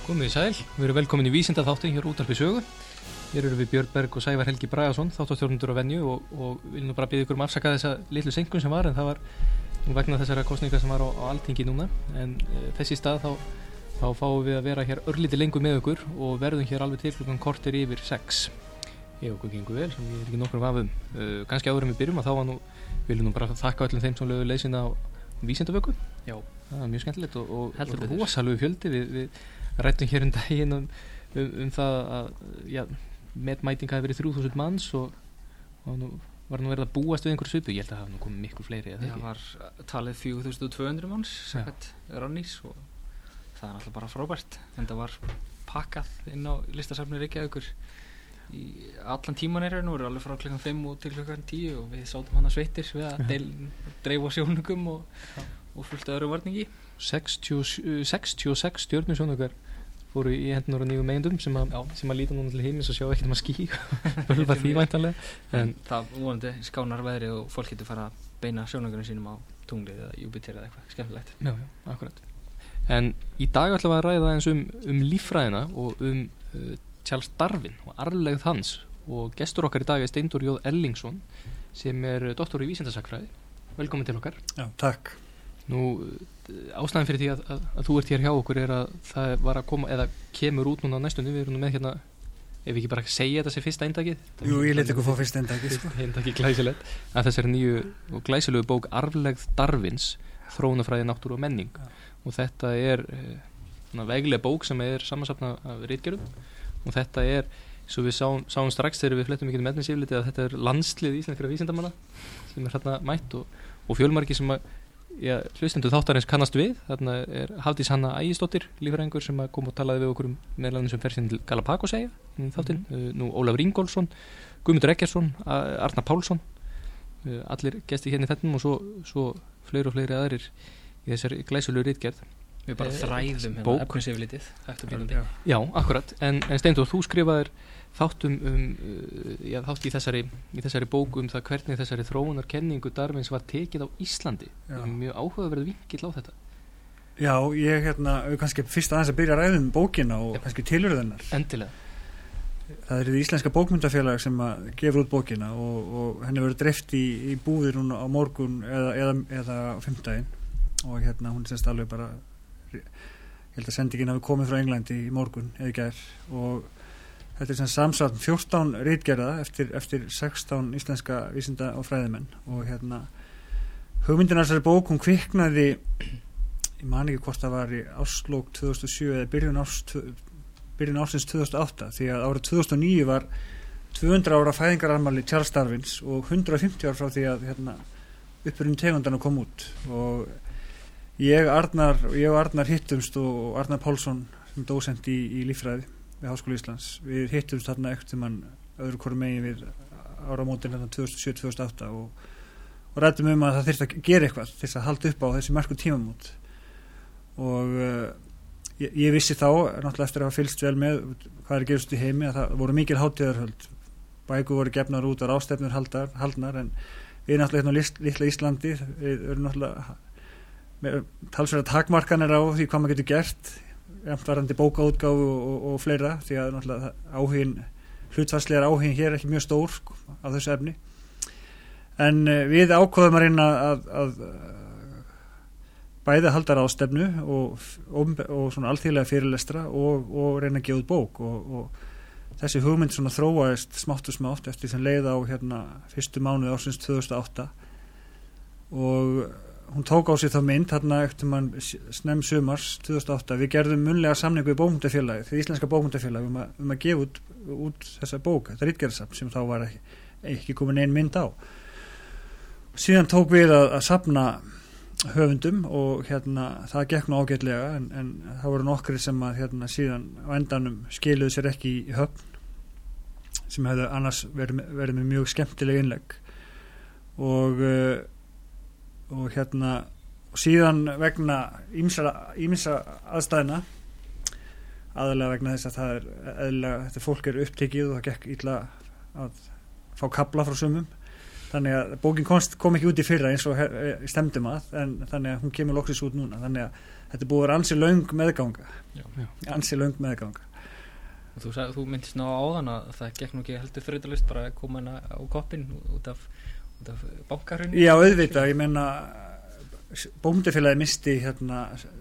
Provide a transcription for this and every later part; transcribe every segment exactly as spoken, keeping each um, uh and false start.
Komið í sæl, við erum velkomin í vísindaþáttinn hér Útvarpi Sögu. Hér eru við Björn Berg og Sævar Helgi Bragason, þáttastjórnendur á venju og, og vil nú bara biðja ykkur um afsaka þessa litlu seinkun sem var, en það var nú vegna þessara kosninga sem var á, á Alþingi núna. En e, þess í stað þá, þá fáum við að vera hér örlítið lengur með ykkur og verðum hér alveg til klukkan korter yfir sex. Ef okkur gengur vel, sem ég er ekki nokkur vafum. Uh, kannski áður en við byrjum að þá var nú, viljum nú bara þakka öllum þeim sem lögðu leið sína á Vísindavöku. Já. Það var mjög skemmtilegt og, og, og rosalegu fjöldi. Við, við rættum hér um daginn um, um, um það að ja, metmæting hafi verið þrjú þúsund manns og, og nú var nú verið að búast við einhverju svipu. Ég held að það hafi nú komið miklu fleiri. Það var talið fjögur þúsund tvö hundruð manns samkvæmt Rannís og það er alltaf bara frábært. En það var pakkað inn á listasafni Reykjavíkur í allan tíman er nú, alveg frá klukkan fimm og til klukkan tíu og við sátum hana sveittir við að deil, dreifa sjónungum og, og fullt öðru varningi. sextíu og sex stjörnusjónungar fóru í hendunar á nýjum eigendum sem að, sem að líta núna til himins og sjá ekkert um að ský bölva því væntanlega. En það vonandi skánar veðri og fólk getur fara að beina sjónungunum sínum á tunglið eða Júpíter eða eitthvað skemmtilegt. Já, já, akkurat. En í dag ætlum við að ræða eins um, um líffræðina og um uh, Charles Darwin og arfleifð hans og gestur okkar í dag er Steindór J. Erlingsson sem er doktor í vísindasagnfræði. Velkomin til okkar. Já, takk. Nú, ástæðan fyrir því að, að, að þú ert hér hjá okkur er að það var að koma, eða kemur út núna á næstunni, við erum nú með hérna, ef við ekki bara segja þetta sem fyrsta eindakið. Jú, ég leti ykkur fá fyrsta eindakið, sko. Eindakið glæsilegt. Að þessari nýju og glæsilegu bók Arfleifð Darwins, þróunarfræði, náttúru og menning. Ja. Og þetta er svona vegleg bók sem er samansafna af ritgerðum. Og þetta er, svo við sáum, sáum strax þegar við flettum ekki með efnisyfirlitið að þetta er landslið íslenskra vísindamanna sem er hérna mætt og, og fjölmargir sem að ja, hlustendur þáttarins kannast við. Þarna er Hafdís Hanna Ægisdóttir, líffræðingur sem kom og talaði við okkur um meðal sem fer sín til Galapagoseyja í þáttinn. Uh, nú Ólafur Ingólfsson, Guðmundur Eggertsson, Arnar Pálsson, uh, allir gestir hérna í þettinum og svo, svo fleiri og fleiri aðrir í þessari glæsulegu ritgerð. Við bara þræðum hérna efnisyfirlitið eftir bínandi. Já, akkurat. En, en Steindór, þú skrifaðir þáttum um, uh, já, þátt í þessari, í þessari bóku um það hvernig þessari þróunarkenningu Darwins var tekið á Íslandi. Mjög áhugaverð vinkill á þetta. Já, ég hérna, kannski fyrst aðeins að byrja að ræða um bókina og já. Kannski tilurðinnar. Endilega. Það er því Íslenska bókmyndafélag sem að gefur út bókina og, og henni verður dreift í, í búðir núna á morgun eða, eða, eða á fimmtudaginn og hérna hún semst alveg bara ég held að sendingin hafi komið frá Englandi í morgun eða í gær og þetta er sem samsvarn fjórtán ritgerða eftir, eftir sextán íslenska vísinda og fræðimenn og hérna hugmyndin af þessari bók hún kviknaði ég man ekki hvort það var í árslok tvö þúsund og sjö eða byrjun, árs, byrjun ársins tvö þúsund og átta því að árið tvö þúsund og níu var tvö hundruð ára fæðingarafmæli Charles Darwins og hundrað og fimmtíu ár frá því að hérna, uppurinn tegundana kom út og Ég, Arnar, ég og Arnar hittumst og Arnar Pálsson sem dósent í, í líffræði við Háskóla Íslands við hittumst þarna ekkert sem hann öðru hvoru megin við áramótin hérna tvö þúsund og sjö til tvö þúsund og átta og, og ræddum um að það þyrfti að gera eitthvað til þess að halda upp á þessi merku tímamót og uh, ég, ég vissi þá náttúrulega eftir að hafa fylgst vel með hvað er gerst í heimi að það voru mikil hátíðarhöld bækur voru gefnar út og ráðstefnur haldar, haldnar en við náttúrulega hérna á litla Íslandi við erum náttúrulega talsverða takmarkanir á því hvað maður getur gert jafnt varandi bókaútgáfu og, og, og fleira því að náttúrulega áhugin hlutfarslegar áhugin hér er ekki mjög stór sko, á þessu efni en uh, við ákváðum að reyna að, að uh, bæði að halda ráðstefnu og, og, og svona alþýðlega fyrirlestra og, og reyna að gefa út bók og, og þessi hugmynd svona þróaðist smátt og smátt eftir sem leið á hérna fyrstu mánuði ársins tvö þúsund og átta og hún tók á sig þá mynd hérna eftir mann snemm sumars tvö þúsund og átta við gerðum munnlega samningu í bókmyndafélagi því Íslenska bókmyndafélagi um, um að gefa út, út þessa bók, þetta ritgerðasafn sem þá var ekki, ekki komin ein mynd á síðan tók við að, að safna höfundum og hérna það gekk nú ágætlega en, en það voru nokkri sem að hérna síðan á endanum skiluðu sér ekki í höfn sem hefðu annars verið, verið með mjög skemmtileg innlegg og og hérna og síðan vegna ýmissa aðstæðna aðalega vegna þess að það er eðlilega, þetta fólk er upptekið og það gekk illa að fá kafla frá sumum þannig að bókin komst, kom ekki út í fyrra eins og stemdum að, en þannig að hún kemur loksins út núna, þannig að þetta er búið að vera ansi löng meðganga Já. ansi löng meðganga. Og þú, þú myndist ná áðan að það gekk nú ekki heldur þrautalaust bara að koma hana á koppinn út af, út af bankarunni. Já, auðvitað, ég meina bókmennafélagið misti hérna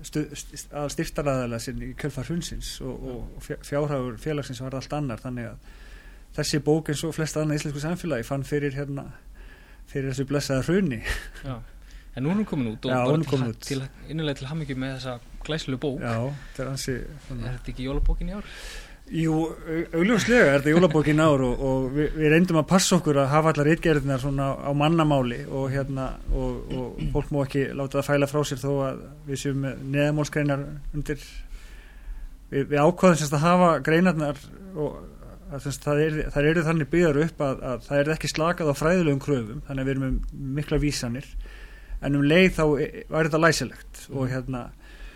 að styrktaraðalega sinn í kjölfar hrunsins og, og fjárhagur félagsins var allt annar, þannig að þessi bók eins og flest annað íslensku samfélagi fann fyrir hérna fyrir þessu blessaða hruni. Já, en nú er hún komin út og Já, bara hún er komin út. til, innilega til hamingju með þessa glæsilegu bók. Já, þetta er ansi Er þetta ekki jólabókin í ár? Jú, augljóslega er þetta jólabókin ár og, og við, við reyndum að passa okkur að hafa allar ritgerðirnar svona á mannamáli og hérna og, og fólk má ekki láta það fæla frá sér þó að við séum með neðamálsgreinar undir við, við ákváðum semst að hafa greinarnar og að semst það er, það eru þannig byggðar upp að, að það er ekki slakað á fræðilegum kröfum, þannig að við erum með mikla vísanir, en um leið þá var þetta læsilegt og hérna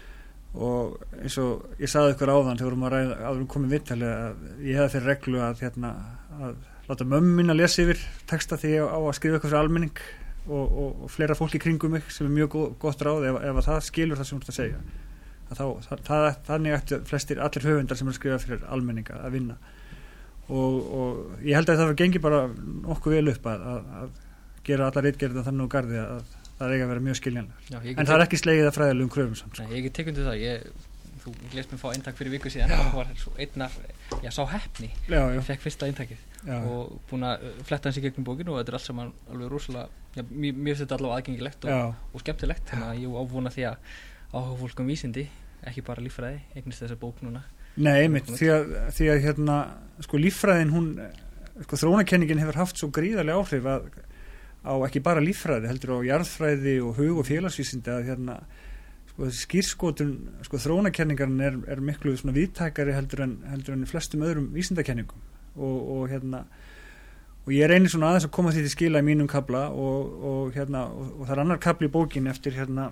og eins og ég sagði ykkur áðan þegar við vorum að ræða áður um komið viðtalið að ég hefði fyrir reglu að, hérna, að láta mömmu mín að lesa yfir texta því ég á að skrifa eitthvað fyrir almenning og, og, og fleira fólk í kringum mig sem er mjög gott ráð ef, ef að það skilur það sem þú ert að segja að þá, það, það, þannig ættu flestir allir höfundar sem er að skrifa fyrir almenninga að vinna og, og ég held að það var gengið bara nokkuð vel upp að, að, að gera allar ritgerðina þannig úr garði að það er eiga að vera mjög skiljanlegar. En það er ekki slegið að fræðilegum kröfum samt. Nei, ég get tekið undir það. Ég, þú lést mér fá eintak fyrir viku síðan. Það var svo einnar, ég sá heppni. Já, já. Fekk fyrsta eintakið. Já. Og búin að fletta hans í gegnum bókinu og þetta er allt saman alveg rosalega, já, mér finnst þetta allavega aðgengilegt og, og skemmtilegt. Þannig að ég ávona því að áhuga fólk um vísindi, ekki bara líffræði, eignist þessa bók núna. Nei, einmitt, því að, því að hérna, sko líffræðin, hún, sko þróunarkenningin hefur haft svo gríðarlega áhrif að á ekki bara líffræði, heldur á jarðfræði og hug- og félagsvísindi að hérna, sko þessi skýrskotun, sko þróunarkenningarinn er, er miklu svona víðtækari heldur en, heldur en flestum öðrum vísindakenningum og, og hérna, og ég reynir svona aðeins að koma því til skila í mínum kafla og, og hérna, og, og það er annar kafli í bókin eftir hérna,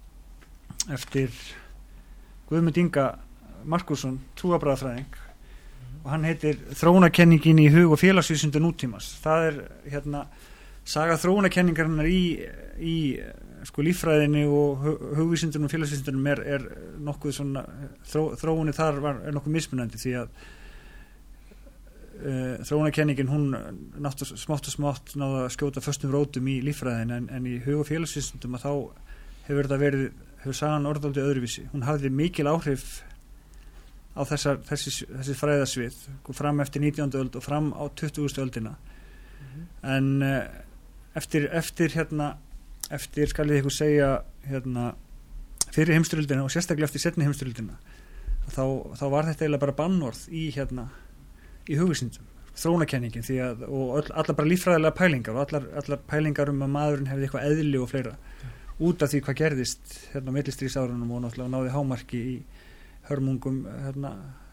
eftir Guðmund Inga Markússon, trúarbragðafræðing mm. og hann heitir Þróunarkenningin í hug- og félagsvísindi nútímas. Það er hérna saga þróunarkenningarinnar í, í sko líffræðinni og hugvísindunum og félagsvísindunum er, er nokkuð svona þró, þróunni þar var, er nokkuð mismunandi því að uh, þróunarkenningin hún náttúrulega smátt og smátt náða að skjóta föstum rótum í líffræðin en, en í hug- og félagsvísindum að þá hefur þetta verið, hefur sagan orðaldi öðruvísi. Hún hafði mikil áhrif á þessar, þessi, þessi fræðasvið fram eftir nítjándu öld og fram á tuttugustu öldina mm-hmm. en uh, Eftir, eftir hérna eftir skal ég ykkur segja hérna fyrir heimsstyrjöldina og sérstaklega eftir seinni heimsstyrjöldina þá, þá var þetta eiginlega bara bannorð í hérna í hugvísindum, þróunarkenningin því að og öll, allar bara líffræðilega pælingar og allar, allar pælingar um að maðurinn hefði eitthvað eðli og fleira ja. Út af því hvað gerðist hérna á millistríðsárunum og náttúrulega náði hámarki í hörmungum hérna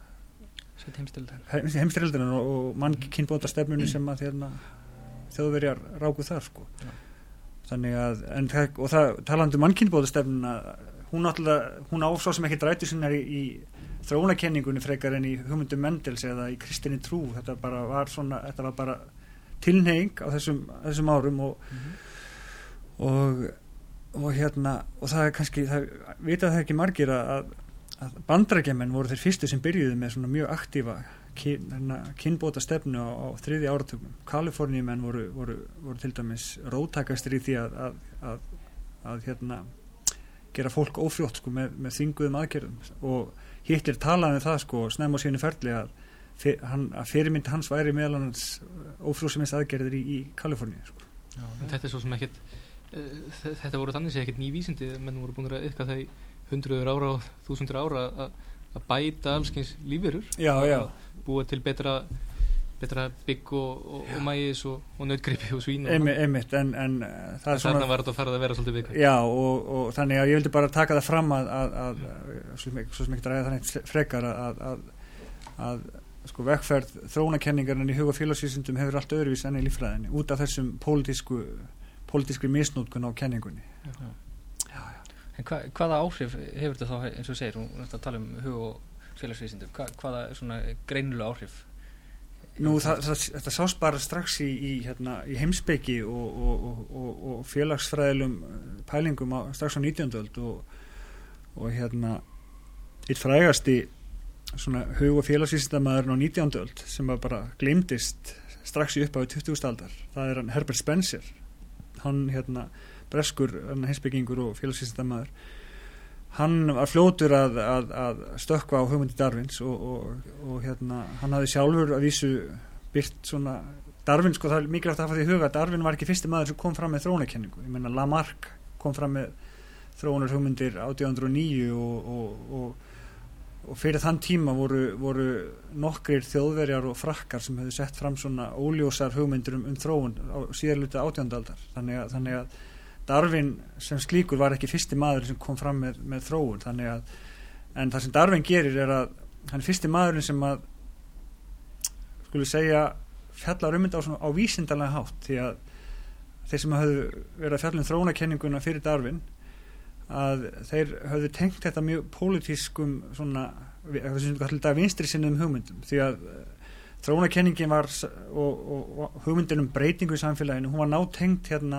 heimsstyrjöldina og, og mannkynbótastefnunni sem að hérna Þjóðverjar ráku þar sko ja. Þannig að en, og það talandi um mannkynbótastefnuna hún náttúrulega hún á svo sem ekki drætu sinnar í, í þróunarkenningunni frekar en í hugmyndum Mendels eða í kristinni trú þetta bara var svona þetta var bara tilhneiging á þessum, þessum árum og, mm-hmm. og og hérna og það er kannski það vita það ekki margir að, að Bandaríkjamenn voru þeir fyrstu sem byrjuðu með svona mjög aktífa Kyn, kynbóta stefnu á, á þriðja áratugum. Kaliforníumenn voru, voru, voru til dæmis róttækastir í því að, að, að, að hérna, gera fólk ófrjótt sko, með, með þvinguðum aðgerðum og Hitler talaði um það sko, snemma á sínu ferli að, fyr, hann, að fyrirmynd hans væri meðal hans ófrjóðsumins aðgerðir í, í Kaliforníu sko. Já, þetta er svo sem ekkert uh, þetta voru þannig sem ekkert ný vísindi menn voru búin að yfka það í hundruður ára og þúsundur ára að, að bæta allskyns lífverur já, já búa til betra, betra bygg og, og, og mægis og, og nautgripi og svín og einmitt, en, en það er svona þarna var þetta að fara að vera svolítið viðkvæmt já og, og þannig að ég vildi bara taka það fram að, að, að svo sem ekki ræða þannig frekar að, að, að sko vegferð þróunarkenningarinn í hug- og félagsvísindum hefur allt öðruvís enn í líffræðinni út af þessum pólitísku pólitískri misnótkun á kenningunni já. Já, já. En hva, hvaða áhrif hefur þetta þá eins og segir hún er að tala um hug- og félagsvísindum Hva, hvaða svona greinulega áhrif Nú það, það, þetta sást bara strax í, í, hérna, í heimspeki og, og, og, og félagsfræðilum pælingum á, strax á nítjándu öld og, og hérna eitt frægasti svona hug- og félagsvísindamaðurinn á nítjándu öld sem bara gleymdist strax í upphafi tuttugustu aldar, það er hann Herbert Spencer, hann hérna breskur heimspekingur og félagsvísindamaður. Hann var fljótur að, að, að stökkva á hugmyndi Darwins og, og, og hérna, hann hafði sjálfur að vísu byrt svona Darwin, sko, það er mikilvægt að hafa því í huga að Darwin var ekki fyrsti maður sem kom fram með þróunarkenningu. Ég meina Lamarck kom fram með þróunar hugmyndir átján hundruð og níu og, og, og, og fyrir þann tíma voru, voru nokkrir þjóðverjar og frakkar sem hefðu sett fram svona óljósar hugmyndir um, um þróun á síðarluta átjándu aldar. Þannig að, þannig að Darwin sem slíkur var ekki fyrsti maður sem kom fram með, með þróun, þannig að en það sem Darwin gerir er að hann er fyrsti maðurinn sem að skulle segja fjallar um þetta á, á vísindalega hátt, því að þeir sem hafðu verið að fjalla um þróunarkenninguna fyrir Darwin að þeir hafðu tengt þetta mjög pólitískum svona, eitthvað sem kallar þetta vinstri sinnum hugmyndum, því að þróunarkenningin var og, og, og hugmyndin um breytingu í samfélaginu, hún var nátengt hérna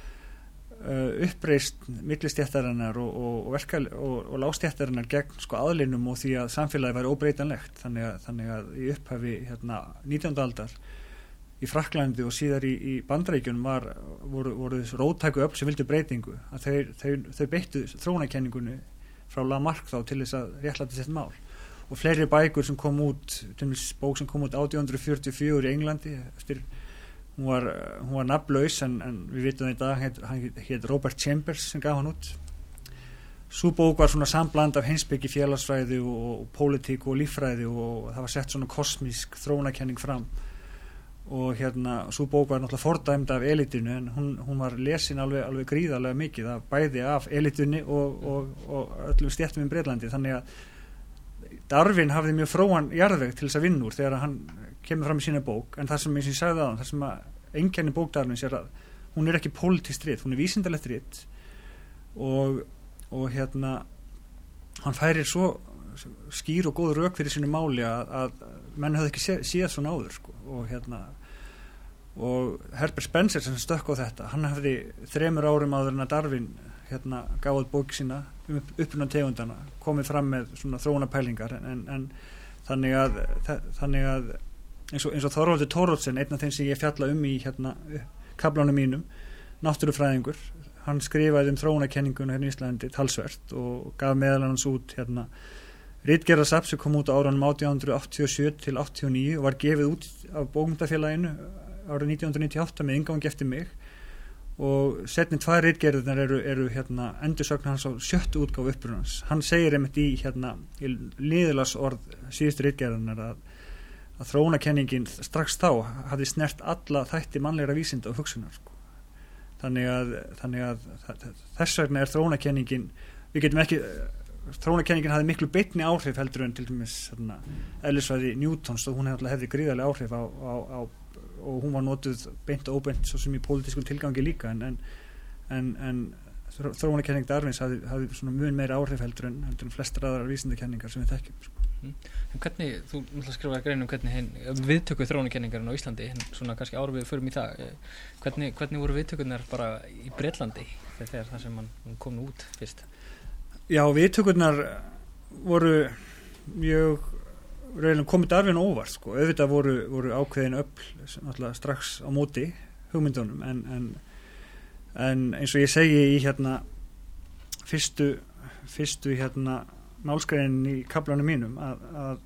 Uh, uppreist millistjættarinnar og, og, og, verka, og, og lágstjættarinnar gegn sko aðlinum og því að samfélagi væri óbreytanlegt, þannig að, þannig að í upphafi hérna, nítjándu aldar í Frakklandi og síðar í, í Bandaríkjunum var, voru, voru þessu róttæku öfl sem vildu breytingu, að þeir, þeir, þeir beittu þróunarkenningunni frá Lamarck þá til þess að réttlæta sitt mál og fleiri bækur sem kom út, til dæmis bók sem kom út átján hundruð fjörutíu og fjögur í Englandi eftir Hún var, hún var nafnlaus en, en við vitum það í dag, heit, hann heit Robert Chambers sem gaf hann út. Sú bók var svona sambland af heimspeki, félagsfræði og, og pólitík og líffræði og það var sett svona kosmísk þróunarkenning fram og hérna, sú bók var náttúrulega fordæmd af elitinu en hún, hún var lesin alveg, alveg gríðarlega mikið af bæði af elitunni og, og, og öllum stéttum í Bretlandi, þannig að Darwin hafði mjög fróan jarðveg til þess að vinna úr þegar hann kemur fram í sína bók, en það sem eins og ég sagði aðan, það sem að einkenni bók Darwins er að hún er ekki pólitískt rit, hún er vísindalegt rit og, og hérna hann færir svo skýr og góð rök fyrir sínu máli að, að menn hafði ekki sé, séð svona áður sko, og hérna og Herbert Spencer sem stökk á þetta, hann hafði þremur árum áður en að Darwin hérna gáði bók sína um uppruna tegundana, komið fram með svona þróunarpælingar en, en, en þannig að þannig að eins og, eins og Þorvaldur Thoroddsen, einn af þeim sem ég fjalla um í hérna kaflanum mínum, náttúrufræðingur, hann skrifaði um þróunarkenninguna hérna í Íslandi talsvert og gaf meðal annars út hérna ritgerðasafn sem kom út á árunum átján hundruð áttatíu og sjö til áttatíu og níu og var gefið út af Bókmenntafélaginu árið nítján hundruð níutíu og átta með inngangi eftir mig og setni tvær ritgerðirnar eru, eru hérna endursögn hans á sjöttu útgáfu upprunans. Hann segir einmitt í hérna í liðlas orð síðustu ritgerðirnar að að þróunarkenningin strax þá hafði snert alla þætti mannlegra vísinda og hugsunar sko. þannig að, þannig að þess vegna er þróunarkenningin við getum ekki, þróunarkenningin hafði miklu beinni áhrif heldur en til dæmis eðlisfræði Newtons og hún hefði, hefði gríðarlega áhrif á, á, á og hún var notuð beint og óbeint svo sem í pólitískum tilgangi líka en, en, en þróunarkenning Darwins hafði, hafði svona mjög meira áhrif heldur en, heldur en flestar aðrar vísindakenningar sem við þekkjum sko. Mm. En hvernig, þú náttúrulega skrifaði grein um hvernig hinn, viðtöku þróunarkenningarinn á Íslandi hinn svona kannski ára við förum í það hvernig, hvernig voru viðtökurnar bara í Bretlandi þegar það sem hann kom nú út fyrst? Já, viðtökurnar voru mjög reyðilega komið Darwin óvart sko, auðvitað voru, voru ákveðin öfl náttúrulega strax á móti hugmyndunum en, en, en eins og ég segi í hérna fyrstu, fyrstu hérna málsgreinin í kaflanum mínum að, að,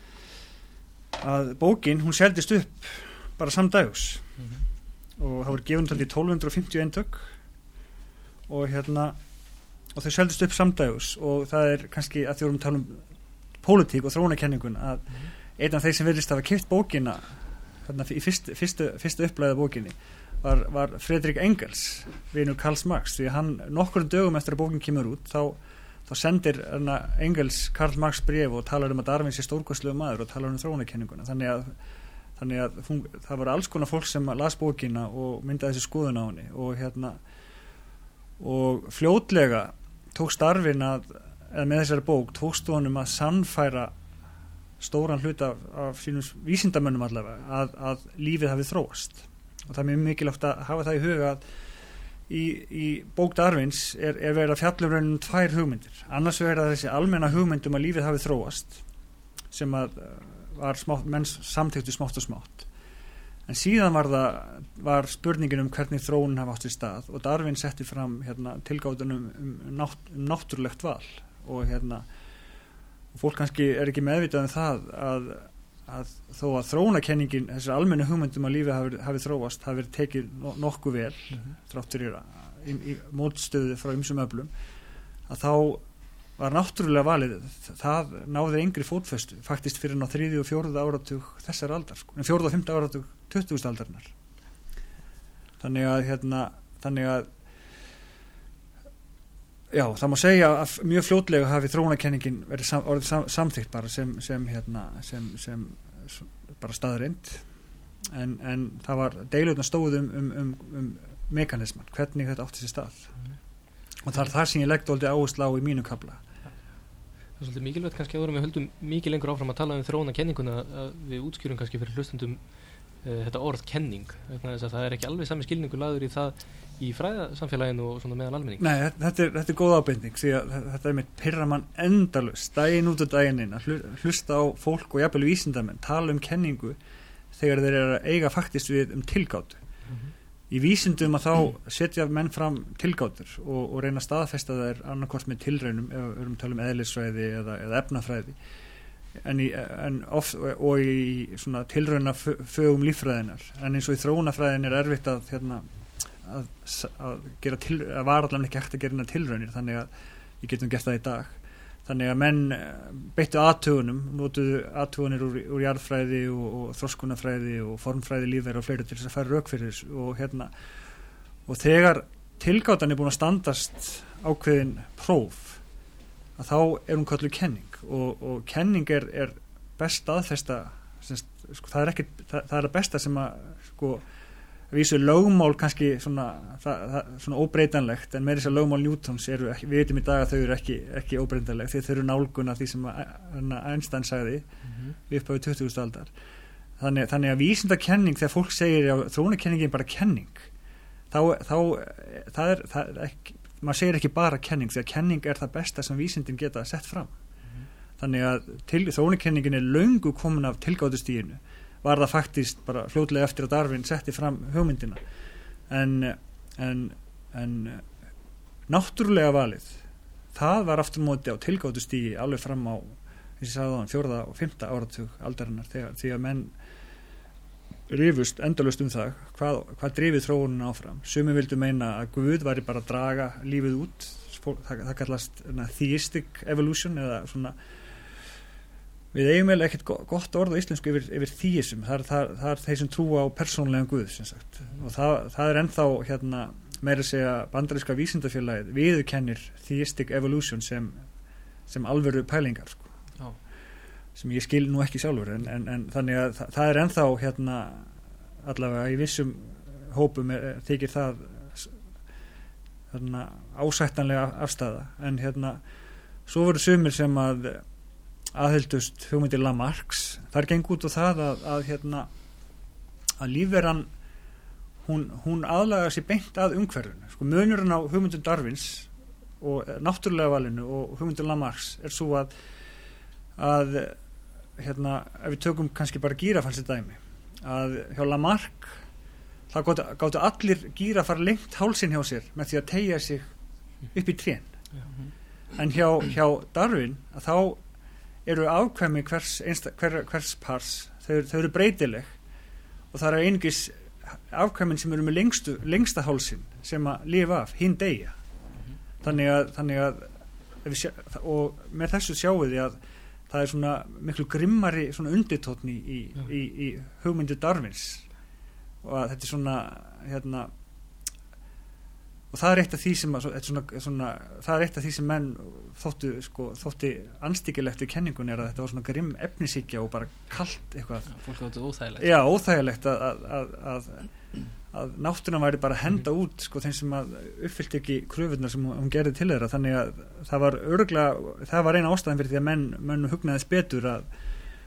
að bókin hún seldist upp bara samdægus mm-hmm. og það voru gefin til tólf hundruð og fimmtíu eintök og hérna og þau seldist upp samdægus og það er kannski að því vorum að tala um pólitík og þróunarkenningun að mm-hmm. einn af þeir sem virðist hafa keypt bókina þarna í fyrstu, fyrstu, fyrstu upplæða bókinni var, var Friedrich Engels vinur Karl Marx því hann nokkur dögum eftir að bókin kemur út þá þá sendir Engels Karl Marx bréf og talar um að Darwin sé stórkostlegur maður og talar um þróunarkenninguna þannig að, þannig að hún, það var alls konar fólk sem las bókina og myndaði þessi skoðun á henni og hérna og fljótlega tókst Darwin að eða með þessari bók tókst honum að sannfæra stóran hlut af, af sínum vísindamönnum allavega að, að lífið hafi þróast og það er mjög mikilvægt að hafa það í huga að í, í bók Darwins er, er verið að fjalla um raunum tvær hugmyndir, annars verið þessi almenna hugmyndum að lífið hafi þróast sem að var smátt, menn samþyktu smátt og smátt en síðan var það var spurningin um hvernig þróunin hafi átt sér stað og Darwin setti fram hérna, tilgátunum um, um, nátt, um náttúrulegt val og hérna og fólk kannski er ekki meðvitað um það að, að þó að þróunarkenningin þessar almennu hugmyndum að lífið hafi, hafi þróast hafi verið tekið no, nokkuð vel mm-hmm. þrátt fyrir í, í mótstöðu frá ýmsum öflum að þá var náttúrulega valið það náði engri fótfestu faktist fyrir ná þriðju og fjórða áratug þessar aldar sko, en fjórða og fimmta áratug tuttugustu aldarinnar þannig að hérna þannig að já, það má segja að mjög fljótlega hafi þróunarkenningin verið sam, orðið sam, samþykkt bara sem, sem, hérna, sem, sem, sem bara staðreind en, en það var deilurna stóð um, um, um, um mekanisman, hvernig þetta átti sér stað mm. og það er það sem ég legg dálítið áherslu á í mínu kafla. Það er svolítið mikilvægt kannski áður en við höldum mikið lengur áfram að tala um þróunarkenninguna að við útskýrum kannski fyrir hlustundum uh, þetta orð kenning, vegna þess að það er ekki alveg sami skilningur lagður í það í fræðasamfélaginu og svona meðal almenning. Nei, þetta er, þetta er góð ábending því að þetta er með pirra mann endalaust daginn út og daginn inn að hlusta á fólk og jafnvel vísindamenn tala um kenningu þegar þeir eru að eiga faktist við um tilgátu. Mm-hmm. Í vísindum að þá setja menn fram tilgátur og, og reyna að staðfesta þær annarkvort með tilraunum ef við erum að tala um eðlisfræði eða, eða efnafræði en, í, en oft, og í svona tilrauna fögum líffræðinar en eins og í þróunafræðin er erfitt að hérna Að, að gera til, að var allan ekki hægt að gera hérna tilraunir þannig að við getum gert það í dag þannig að menn beittu athugunum notuðu athugunir úr, úr jarðfræði og, og þroskunarfræði og formfræði lífverða og fleiri til þess að færa rök fyrir þessu og hérna og þegar tilgátan er búin að standast ákveðin próf að þá er hún kölluð kenning og, og kenning er, er best aðfesta semst, sko, það er ekki það, það er að besta sem að sko vísu lögmál kannski svona, það, það, svona óbreytanlegt en með þess að lögmál Newtons eru ekki, við veitum í dag að þau eru ekki, ekki óbreytanleg því þau eru nálgun af því sem að Einstein sagði mm-hmm. við upphafið tuttugustu aldar þannig, þannig að vísindakenning þegar fólk segir að þróunarkenningin er bara kenning þá, þá það er, það er ekki, maður segir ekki bara kenning því að kenning er það besta sem vísindin geta sett fram mm-hmm. þannig að þróunarkenningin er löngu komin af tilgátustíginu var það faktist bara fljótlega eftir að Darwin setti fram hugmyndina en, en, en náttúrulega valið það var aftur móti á tilgátustígi alveg fram á eins og sagði á fjórða og fimmta áratug aldarinnar þegar, því að menn rifust endalaust um það hvað, hvað drifið þróunin áfram sumir vildu meina að Guð væri bara að draga lífið út það, það kallast theistic evolution eða svona við eigum vel ekkert gott orð á íslensku yfir, yfir theism, það er, það, það er þeir sem trúa á persónlegan Guð sem sagt og það, það er ennþá hérna meira að segja bandaríska vísindafélagið viðurkennir theistic evolution sem, sem alvöru pælingar sko. oh. sem ég skil nú ekki sjálfur en, en, en þannig að það, það er ennþá hérna allavega í vissum hópum er, þykir það hérna ásættanlega afstæða en hérna svo voru sumir sem að aðhyldust hugmyndir Lamarcks þar geng út á það að, að, hérna, að lífveran hún, hún aðlaga sér beint að umhverfinu sko, munurinn á hugmyndum Darwins og náttúrulega valinu og hugmyndum Lamarcks er svo að að hérna, ef við tökum kannski bara gírafans í dæmi að hjá Lamarck það gáttu, gáttu allir gírafar lengt hálsinn hjá sér með því að teygja sig upp í trén mm-hmm. en hjá, hjá Darwin að þá eru afkvæmi hvers, einsta, hver, hvers pars þau, þau eru breytileg og það eru einungis afkvæmin sem eru með lengstu, lengsta hálsin sem að lifa af, hinn deyja mm-hmm. þannig að, þannig að sjá, og með þessu sjáum við að það er svona miklu grimmari svona undirtótni í, í, í, í hugmyndu Darwins og að þetta er svona hérna og það er eitt af því sem að, svona, svona, það er eitt af því sem menn þóttu sko, þótti anstíkilegt í kenningun er að þetta var svona grimm efnishyggja og bara kalt eitthvað. Já, fólk þóttu óþægilegt. Já, óþægilegt að, að, að, að, að náttúran væri bara að henda mm. út sko þeim sem að uppfyllt ekki kröfurnar sem hún gerði til þeirra þannig að það var örgulega, það var eina ástæðan fyrir því að menn, menn hugnaðist betur að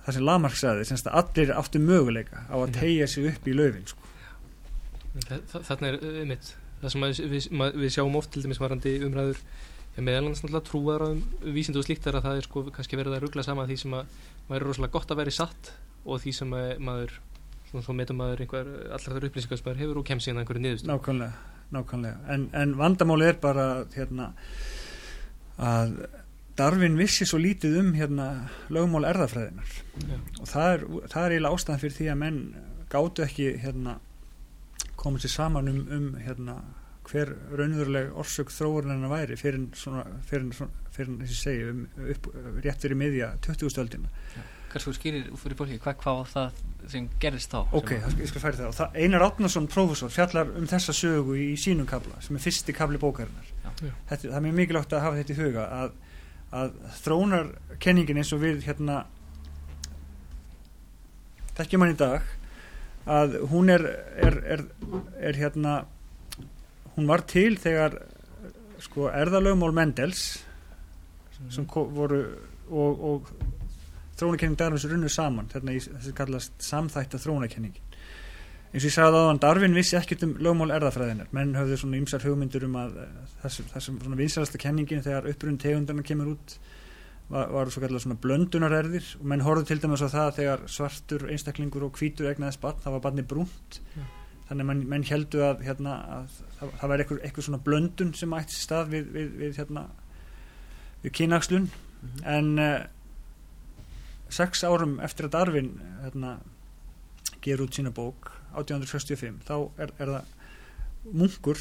það sem Lamarck sagði, semst að allir áttu möguleika á að teygja sig upp í laufin sko. Þarna er einmitt það sem að við, við sjáum oft til dæmis varandi umræður meðal annars náttúrulega trúar á um vísindi og slíkt er að það er sko kannski verið að rugla saman því sem að væri rosalega gott að vera satt og því sem að maður svona svo metum maður einhver allar þar upplýsingar sem maður hefur og kemst síðan einhverju niðurstöðu. Nákvæmlega, nákvæmlega en, en vandamáli er bara hérna að Darwin vissi svo lítið um hérna lögmál erfðafræðinnar Já. og það er, það er eiginlega ástæðan fyrir því að menn gátu ekki hérna komið sér saman um, um hérna hver raunveruleg orsök þróunarinnar væri fyrir en svona, fyrir en svona, fyrir en þessi segi um upp, rétt fyrir miðja tuttugustu öldina. Kannski þú skýrir fyrir fólki hvað hvað var það sem gerðist þá? Ok, það, ég skal færi það. það Einar Árnason, prófessor, fjallar um þessa sögu í sínum kafla, sem er fyrsti kafli bókarinnar. Þetta, það er mjög mikilvægt að hafa þetta í huga að, að þróunarkenningin eins og við hérna þekkjum hann í dag að hún er, er, er, er hérna hún var til þegar sko erfðalögmál Mendels mm. sem voru og, og þróunarkenning Darwins runnu saman þarna í þessi kallast samþætta þróunarkenningin eins og ég sagði áðan Darwin vissi ekkert um lögmál erfðafræðinnar menn höfðu svona ýmsar hugmyndir um að þessum, þessum svona vinsælasta kenningin þegar upprunn tegundarna kemur út var, var svo kallað svona blöndunarerðir og menn horfðu til dæmis á það þegar svartur einstaklingur og hvítur eignaðist barn það var barnið brúnt yeah. Þannig að menn, menn heldu að, hérna, að það, það væri eitthvað, eitthvað svona blöndun sem ætti sér stað við, við, við, hérna, við kynæxlun mm-hmm. en uh, sex árum eftir að Darwin hérna, ger út sína bók átján hundruð sextíu og fimm þá er, er það munkur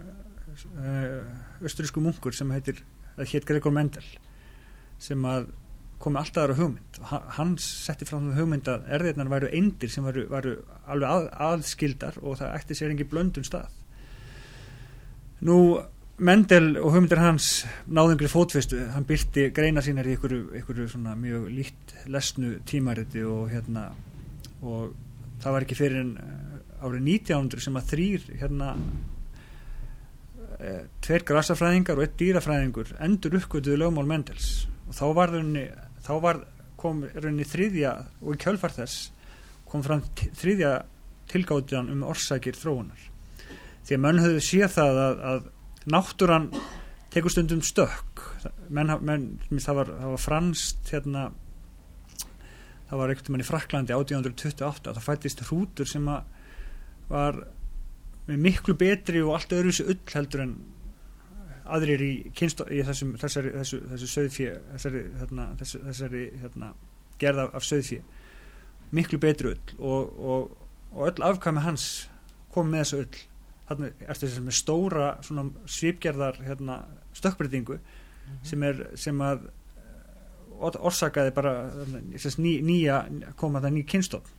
uh, östurísku munkur sem heitir, það heit Gregor Mendel sem að komi alltaf aðra hugmynd og hann setti fram hugmynd að erðirnar væru eindir sem væru, væru alveg að, aðskildar og það ætti sér engin blöndun stað nú Mendel og hugmyndir hans náðu yngri fótfestu, hann byrti greina sínar í einhverju, einhverju svona mjög lítt lesnu tímariti og hérna og það var ekki fyrir en árið nítján hundruð sem að þrýr hérna e, tveir grasafræðingar og einn dýrafræðingur endur uppgötuðu lögmál Mendels og þá var þunni þá var, kom rauninni þriðja og í kjölfar þess kom fram t- þriðja tilgátan um orsakir þróunar því að menn höfðu séð það að, að náttúran tekur stundum stökk menn, menn, það, var, það var franskt hérna, það var einhvern veginn í Frakklandi átján hundruð tuttugu og átta það fættist hrútur sem að var með miklu betri og allt öðruvísi ull heldur en aðrir í kynsto í þessum þessari þessu þessu sauðfé þessari hérna þessu, þessari hérna gerð af, af sauðfé miklu betri ull og og og öll afkvæmi hans kom með þessu ull þarna eftir þess með stóra svona svipgerðar hérna stökkbreytingu mm-hmm. sem er sem að orsakaði bara þess ný, nýja koma það ný kynstofn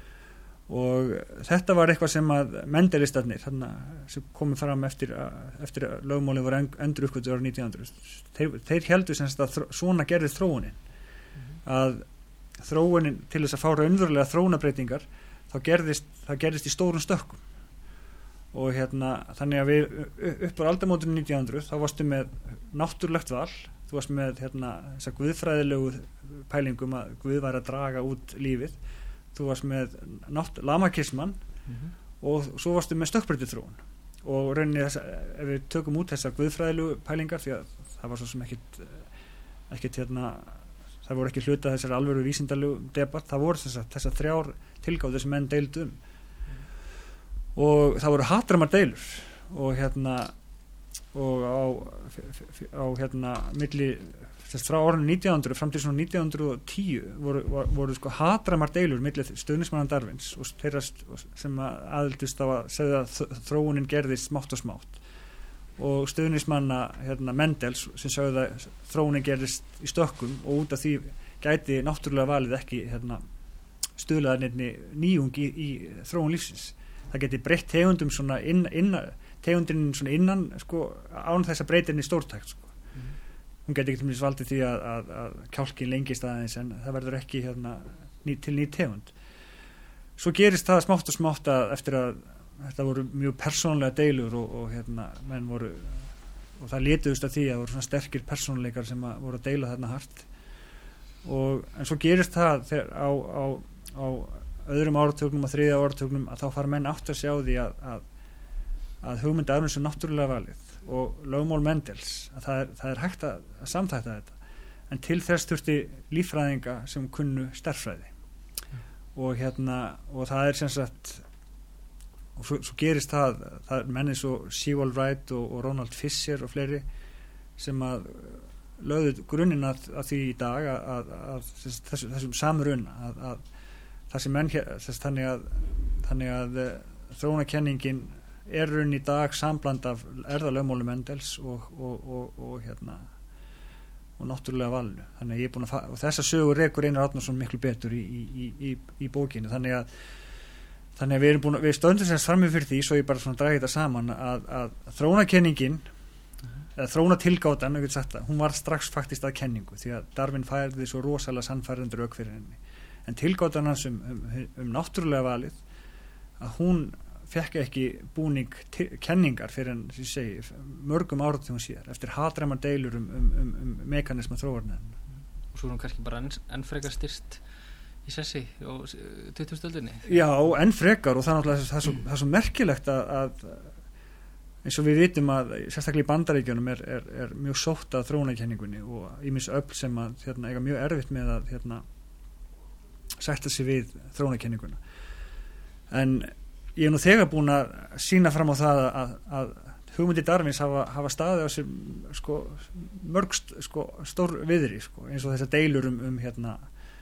og þetta var eitthvað sem að mendelistarnir þarna sem komið fram eftir að, eftir að lögmálið voru endur uppgötu ára nítján hundruð þeir, þeir heldur sem að þró, svona gerðist þróunin mm-hmm. að þróunin til þess að fá raunverulega þróunarbreytingar þá gerðist, það gerðist í stórum stökkum og hérna þannig að við upp á aldamótinu nítján hundruð þá varstu með náttúrulegt val þú varst með hérna þessa guðfræðilegu pælingum að Guð væri að draga út lífið þú varst með nátt, lamakisman mm-hmm. og svo varstu með stökkbreytiþróun og rauninni þess að ef við tökum út þessar guðfræðilegu pælingar því að það var svo sem ekkit ekkit hérna það voru ekki hluta þessar alvöru vísindalegu debatt það voru þessar, þessar þrjár tilgáður sem menn deildu um mm. og það voru hatramar deilur og hérna og á, á hérna milli þess frá árinu nítján hundruð fram til svona nítján hundruð og tíu voru, voru, voru sko hatramar deilur milli stuðningsmanna Darwins og þeirra sem aðildust á að segja að þróunin gerðist smátt og smátt og stuðningsmanna hérna Mendels sem sagði að þróunin gerðist í stökkum og út af því gæti náttúrulega valið ekki hérna stuðlaðarnirni nýjung í, í þróun lífsins það geti breytt tegundum svona inn, inn, tegundin svona innan sko án þess að breyta henni stórtækt sko mm. hún geti ekki valdið því að, að, að kjálkin lengist aðeins en það verður ekki hérna ný, til ný tegund svo gerist það smátt og smátt að eftir að þetta voru mjög persónlega deilur og, og hérna menn voru og það létuðust að því að voru svona sterkir persónleikar sem að voru að deila þarna hart og, en svo gerist það þegar á, á, á öðrum áratugnum og þriðja áratugnum að þá fara menn átt að sjá því að, að, að hugmynd Darwins er náttúrulega valið og lögmál Mendels að það er, það er hægt að, að samþætta þetta, en til þess þurfti líffræðinga sem kunnu stærðfræði mm. og hérna og það er sem sagt og svo, svo gerist það, það er menni svo Sewall Wright og, og Ronald Fisher og fleiri sem að lögðu grunninn að, að því í dag að, að, að þess, þessum samrun að, að það sem menn þess, þannig að, þannig að þróunarkenningin er runn í dag sambland af erðalögmálum Mendels og, og, og, og hérna og náttúrulega valinu, þannig að ég er búin að fa- og þessa sögur rekur Einar Árnason miklu betur í, í, í, í bókinu, þannig að þannig að við erum búin að, við stöndum sem frammi fyrir því, svo ég bara svona dragi þetta saman að, að þróunarkenningin eða þróunartilgátan, ég get sagt það, hún var strax faktist að kenningu, því að Darwin færði svo rosalega sannfærandi rök fyrir henni, en tilgátan hans um, um, um náttúrulega valið að hún fekk ekki búning til, kenningar fyrir en, sem ég segi, mörgum áratugum síðar, eftir haldræmar deilur um, um, um, um mekanisma þróunarinnar. Og svo er hún kannski bara enn, enn frekar styrst í sessi á tuttugustu öldinni. Já, enn frekar, og það er náttúrulega það er svo, það er svo merkilegt að, að eins og við vitum að sérstaklega í Bandaríkjunum er, er, er mjög sótt að þróunarkenningunni og ýmis öfl sem að hérna, eiga mjög erfitt með að hérna, sætta sig við þróunarkenninguna. En ég er nú þegar búin að sýna fram á það að, að hugmyndir Darwins hafa, hafa staðið á sér sko, mörg sko, stór viðri, sko, eins og þessar deilur um, um hérna,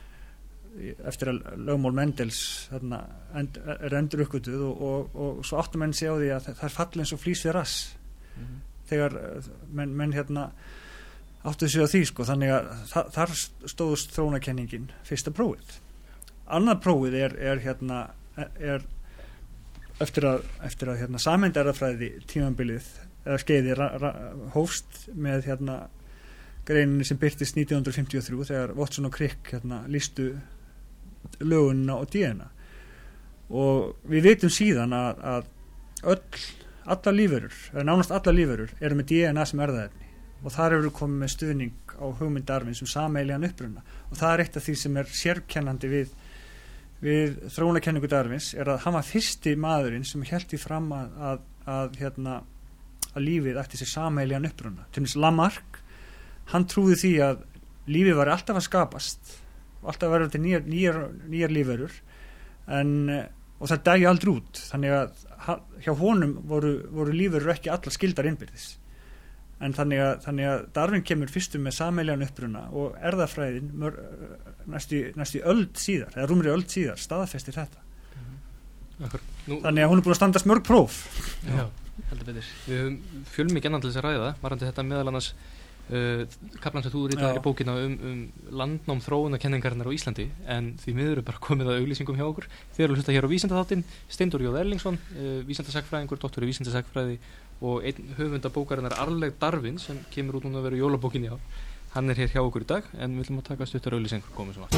eftir að lögmál Mendels hérna, end, er endur uppgötuð og, og, og svo áttu menn sig á því að það er fallið eins og flís við rass mm-hmm. þegar menn, menn hérna, áttu sig á því sko, þannig að þa- þar stóðust þróunarkenningin fyrsta prófið. Annað prófið er, er, hérna, er eftir að, eftir að hérna, sameindarafræði tímabilið eða skeiði ra, ra, hófst með hérna, greininni sem byrtist nítján hundruð fimmtíu og þrjú þegar Watson og Crick hérna, lýstu lögunina og D N A og við vitum síðan að, að öll, alla lífverur eða nánast alla lífverur eru með D N A sem erfðaefni og þar eru komið með stuðning á hugmynd Darwins um sameiginlegan uppruna og það er eitt af því sem er sérkennandi við við þróunarkenningu Darwins er að hann var fyrsti maðurinn sem hélt því fram að, að, að, hérna, að lífið ætti sér sameiginlegan uppruna. Til dæmis Lamarck, hann trúði því að lífið var alltaf að skapast og alltaf að vera til nýjar, nýjar, nýjar lífverur en, og það dægi aldrei út þannig að hjá honum voru, voru lífverur ekki allar skildar innbyrðis en þannig að, þannig að Darwin kemur fyrstum með sameiginlegan uppruna og erðafræðin mör, næstu, næstu öld síðar eða rúmri öld síðar staðfestir þetta mm-hmm. Nú, þannig að hún er búin að standast mörg próf. Já, heldur betur. Við höfum fjölmikið annan til þess að ræða varandi þetta meðal annars uh, kaplan sem þú ritaðir í bókina um, um landnám þróunarkenningarinnar á Íslandi en því miður er bara komið að auglýsingum hjá okkur. Þið eru að hlusta hér á Vísindaþáttinn, Steindór J. Erlingsson, uh, vísindasakfræðingur, doktor í vísindasakfræði og einn höfunda bókarinnar Arfleifð Darwin sem kemur út núna að vera jólabókin í ár. Hann er hér hjá okkur í dag en við ætlum að taka stuttar auglýsingur komið svo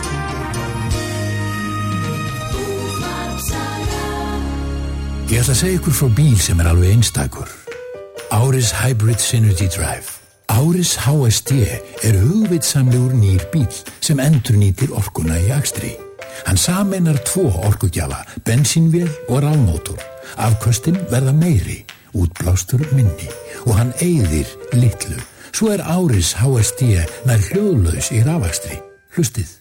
Ég ætla að segja ykkur frá bíl sem er alveg einstakur. Auris Hybrid Synergy Drive. Auris H S D er hugvitsamlegur nýr bíl sem endurnýtir orkuna í akstri. Hann sameinar tvo orkugjafa, bensínvél og rafmótor. Afköstin verða meiri, útblástur minni og hann eyðir litlu. Svo er Auris H S D nær hljóðlaus í rafakstri. Hlustið.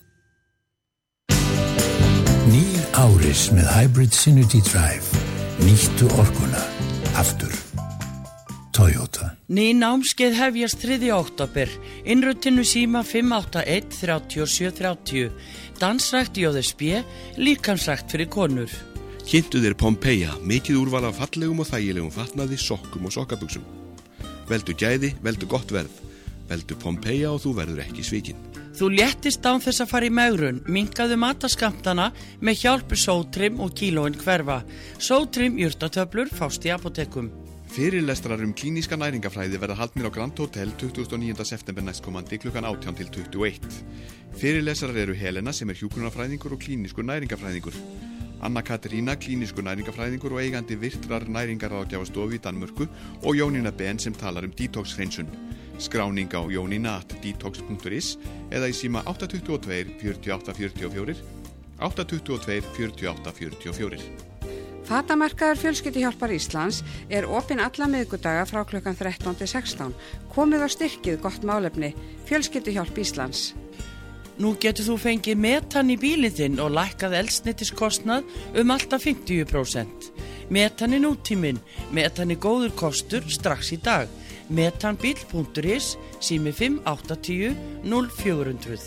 Nýr Auris með Hybrid Synergy Drive. Nýttu orkuna. Aftur. Toyota. Ný námskeið hefjast þriðja október. Innrutinu síma fimm átta einn þrjátíu og sjö þrjátíu. Dansrækt J S B, líkamsrækt fyrir konur. Kynntu þér Pompeia, mikið úrval af fallegum og þægilegum fatnaði, sokkum og sokkabuxum. Veldu gæði, veldu gott verð. Veldu Pompeia og þú verður ekki svikinn. Þú léttist án þess að fara í megrun, minnkaðu mataskammtana með hjálp Sótrim og kílóin hverfa. Sótrim jurtatöflur fást í apótekum. Fyrirlestrar um klíníska næringafræði verða haldnir á Grand Hotel tuttugasta og níunda september næstkomandi klukkan átján til tuttugu og eitt. Fyrirlestrar eru Helena sem er hjúkrunarfræðingur og klínískur næringafræðingur. Anna Katrína, klínískur næringafræðingur og eigandi virtrar næringaráðgjafastofu í Danmörku og Jónína Ben sem talar um detox-hreinsun. skráning á jónina at detox punktur is eða í síma átta tvö tvö, fjögur átta fjögur fjögur, átta tvö tvö, fjögur átta fjögur fjögur. Fatamarkaður Fjölskylduhjálpar Íslands er opinn alla miðvikudaga frá klukkan þrettán til sextán. Komið á styrkið gott málefni, Fjölskylduhjálp Íslands. Nú getur þú fengið metan í bílinn þinn og lækkað eldsneytiskostnað um alltaf fimmtíu prósent. Metan er nútíminn, metan er góður kostur strax í dag. metanbíl punktur is, sími fimm átta tíu núll fjögur hundruð.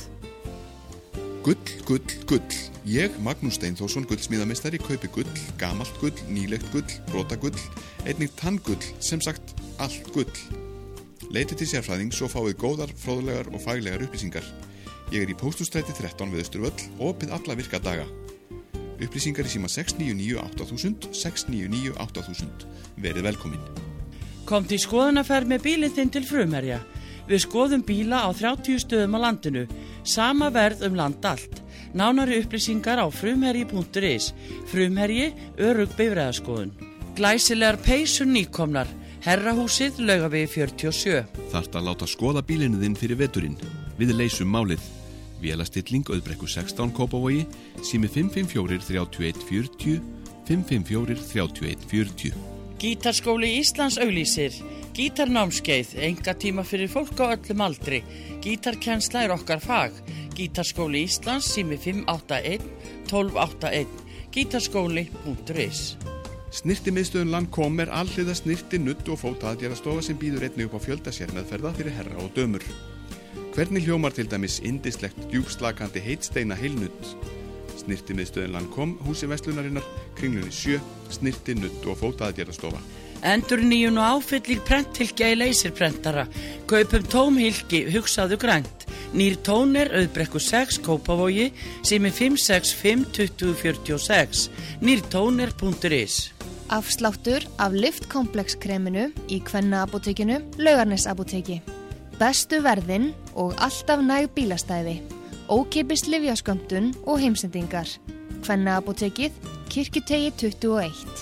Gull, gull, gull. Ég, Magnús Steinþórsson, gullsmíðameistari, kaupi gull, gamalt gull, nýlegt gull, brotagull, einnig tanngull, sem sagt allt gull. Leitið til sérfræðings og fáið góðar, fróðlegar og faglegar upplýsingar. Ég er í Pósthússtræti þrettán við Austurvöll, opið alla virka daga. Upplýsingar í síma sex níu níu átta þúsund, sex níu níu átta þúsund. Verið velkomin. Kom til skoðunarferð með bílinn þinn til Frumherja. Við skoðum bíla á þrjátíu stöðum á landinu, sama verð um land allt. Nánari upplýsingar á frumherji punktur is. Frumherji, örugg bifreiðaskoðun. Glæsilegar peysur nýkomnar, Herrahúsið, Laugavegi fjörutíu og sjö. Þarft að láta skoða bílinu þinn fyrir veturinn. Við leysum málið. Vélastilling Auðbrekku sextán Kópavogi, sími fimm fimm fjögur, þrjátíu og eitt fjörutíu, fimm fimm fjögur, þrjátíu og eitt fjörutíu. Gítarskóli Íslands auglýsir. Gítarnámskeið, engatíma fyrir fólk á öllum aldri. Gítarkennsla er okkar fag. Gítarskóli Íslands, sími fimm átta einn, tólf átta einn. Gítarskóli punktur is. Snirtimiðstöðin Lancome er alhliða snirti, nudd og fótaaðgerðarstofa sem býður einnig upp á fjölda sérmeðferða fyrir herra og dömur. Hvernig hljómar til dæmis indislegt djúpslakandi heitsteina heilnudd? Snirtimiðstöðin Lancome, húsi verslunarinnar, Kringlunni sjö, snirti, nudd og fótaaðgerðarstofa. Endurnýjun og áfyllir prenthylkja í leysirprentara. Kaupum tómhylki, hugsaðu grænt. Nýr tónir, Auðbrekku sex, Kópavogi, sími fimm sex fimm, tuttugu fjörutíu og sex. Nýr tónir punktur is. Afsláttur af Liftkomplex kreminu í Kvennaapótekinu, Laugarnesapóteki. Bestu verðin og alltaf næg bílastæði. Ókeypis lyfjaskömmtun og heimsendingar. Kvennaapótekið, Kirkjutegi tuttugu og eitt.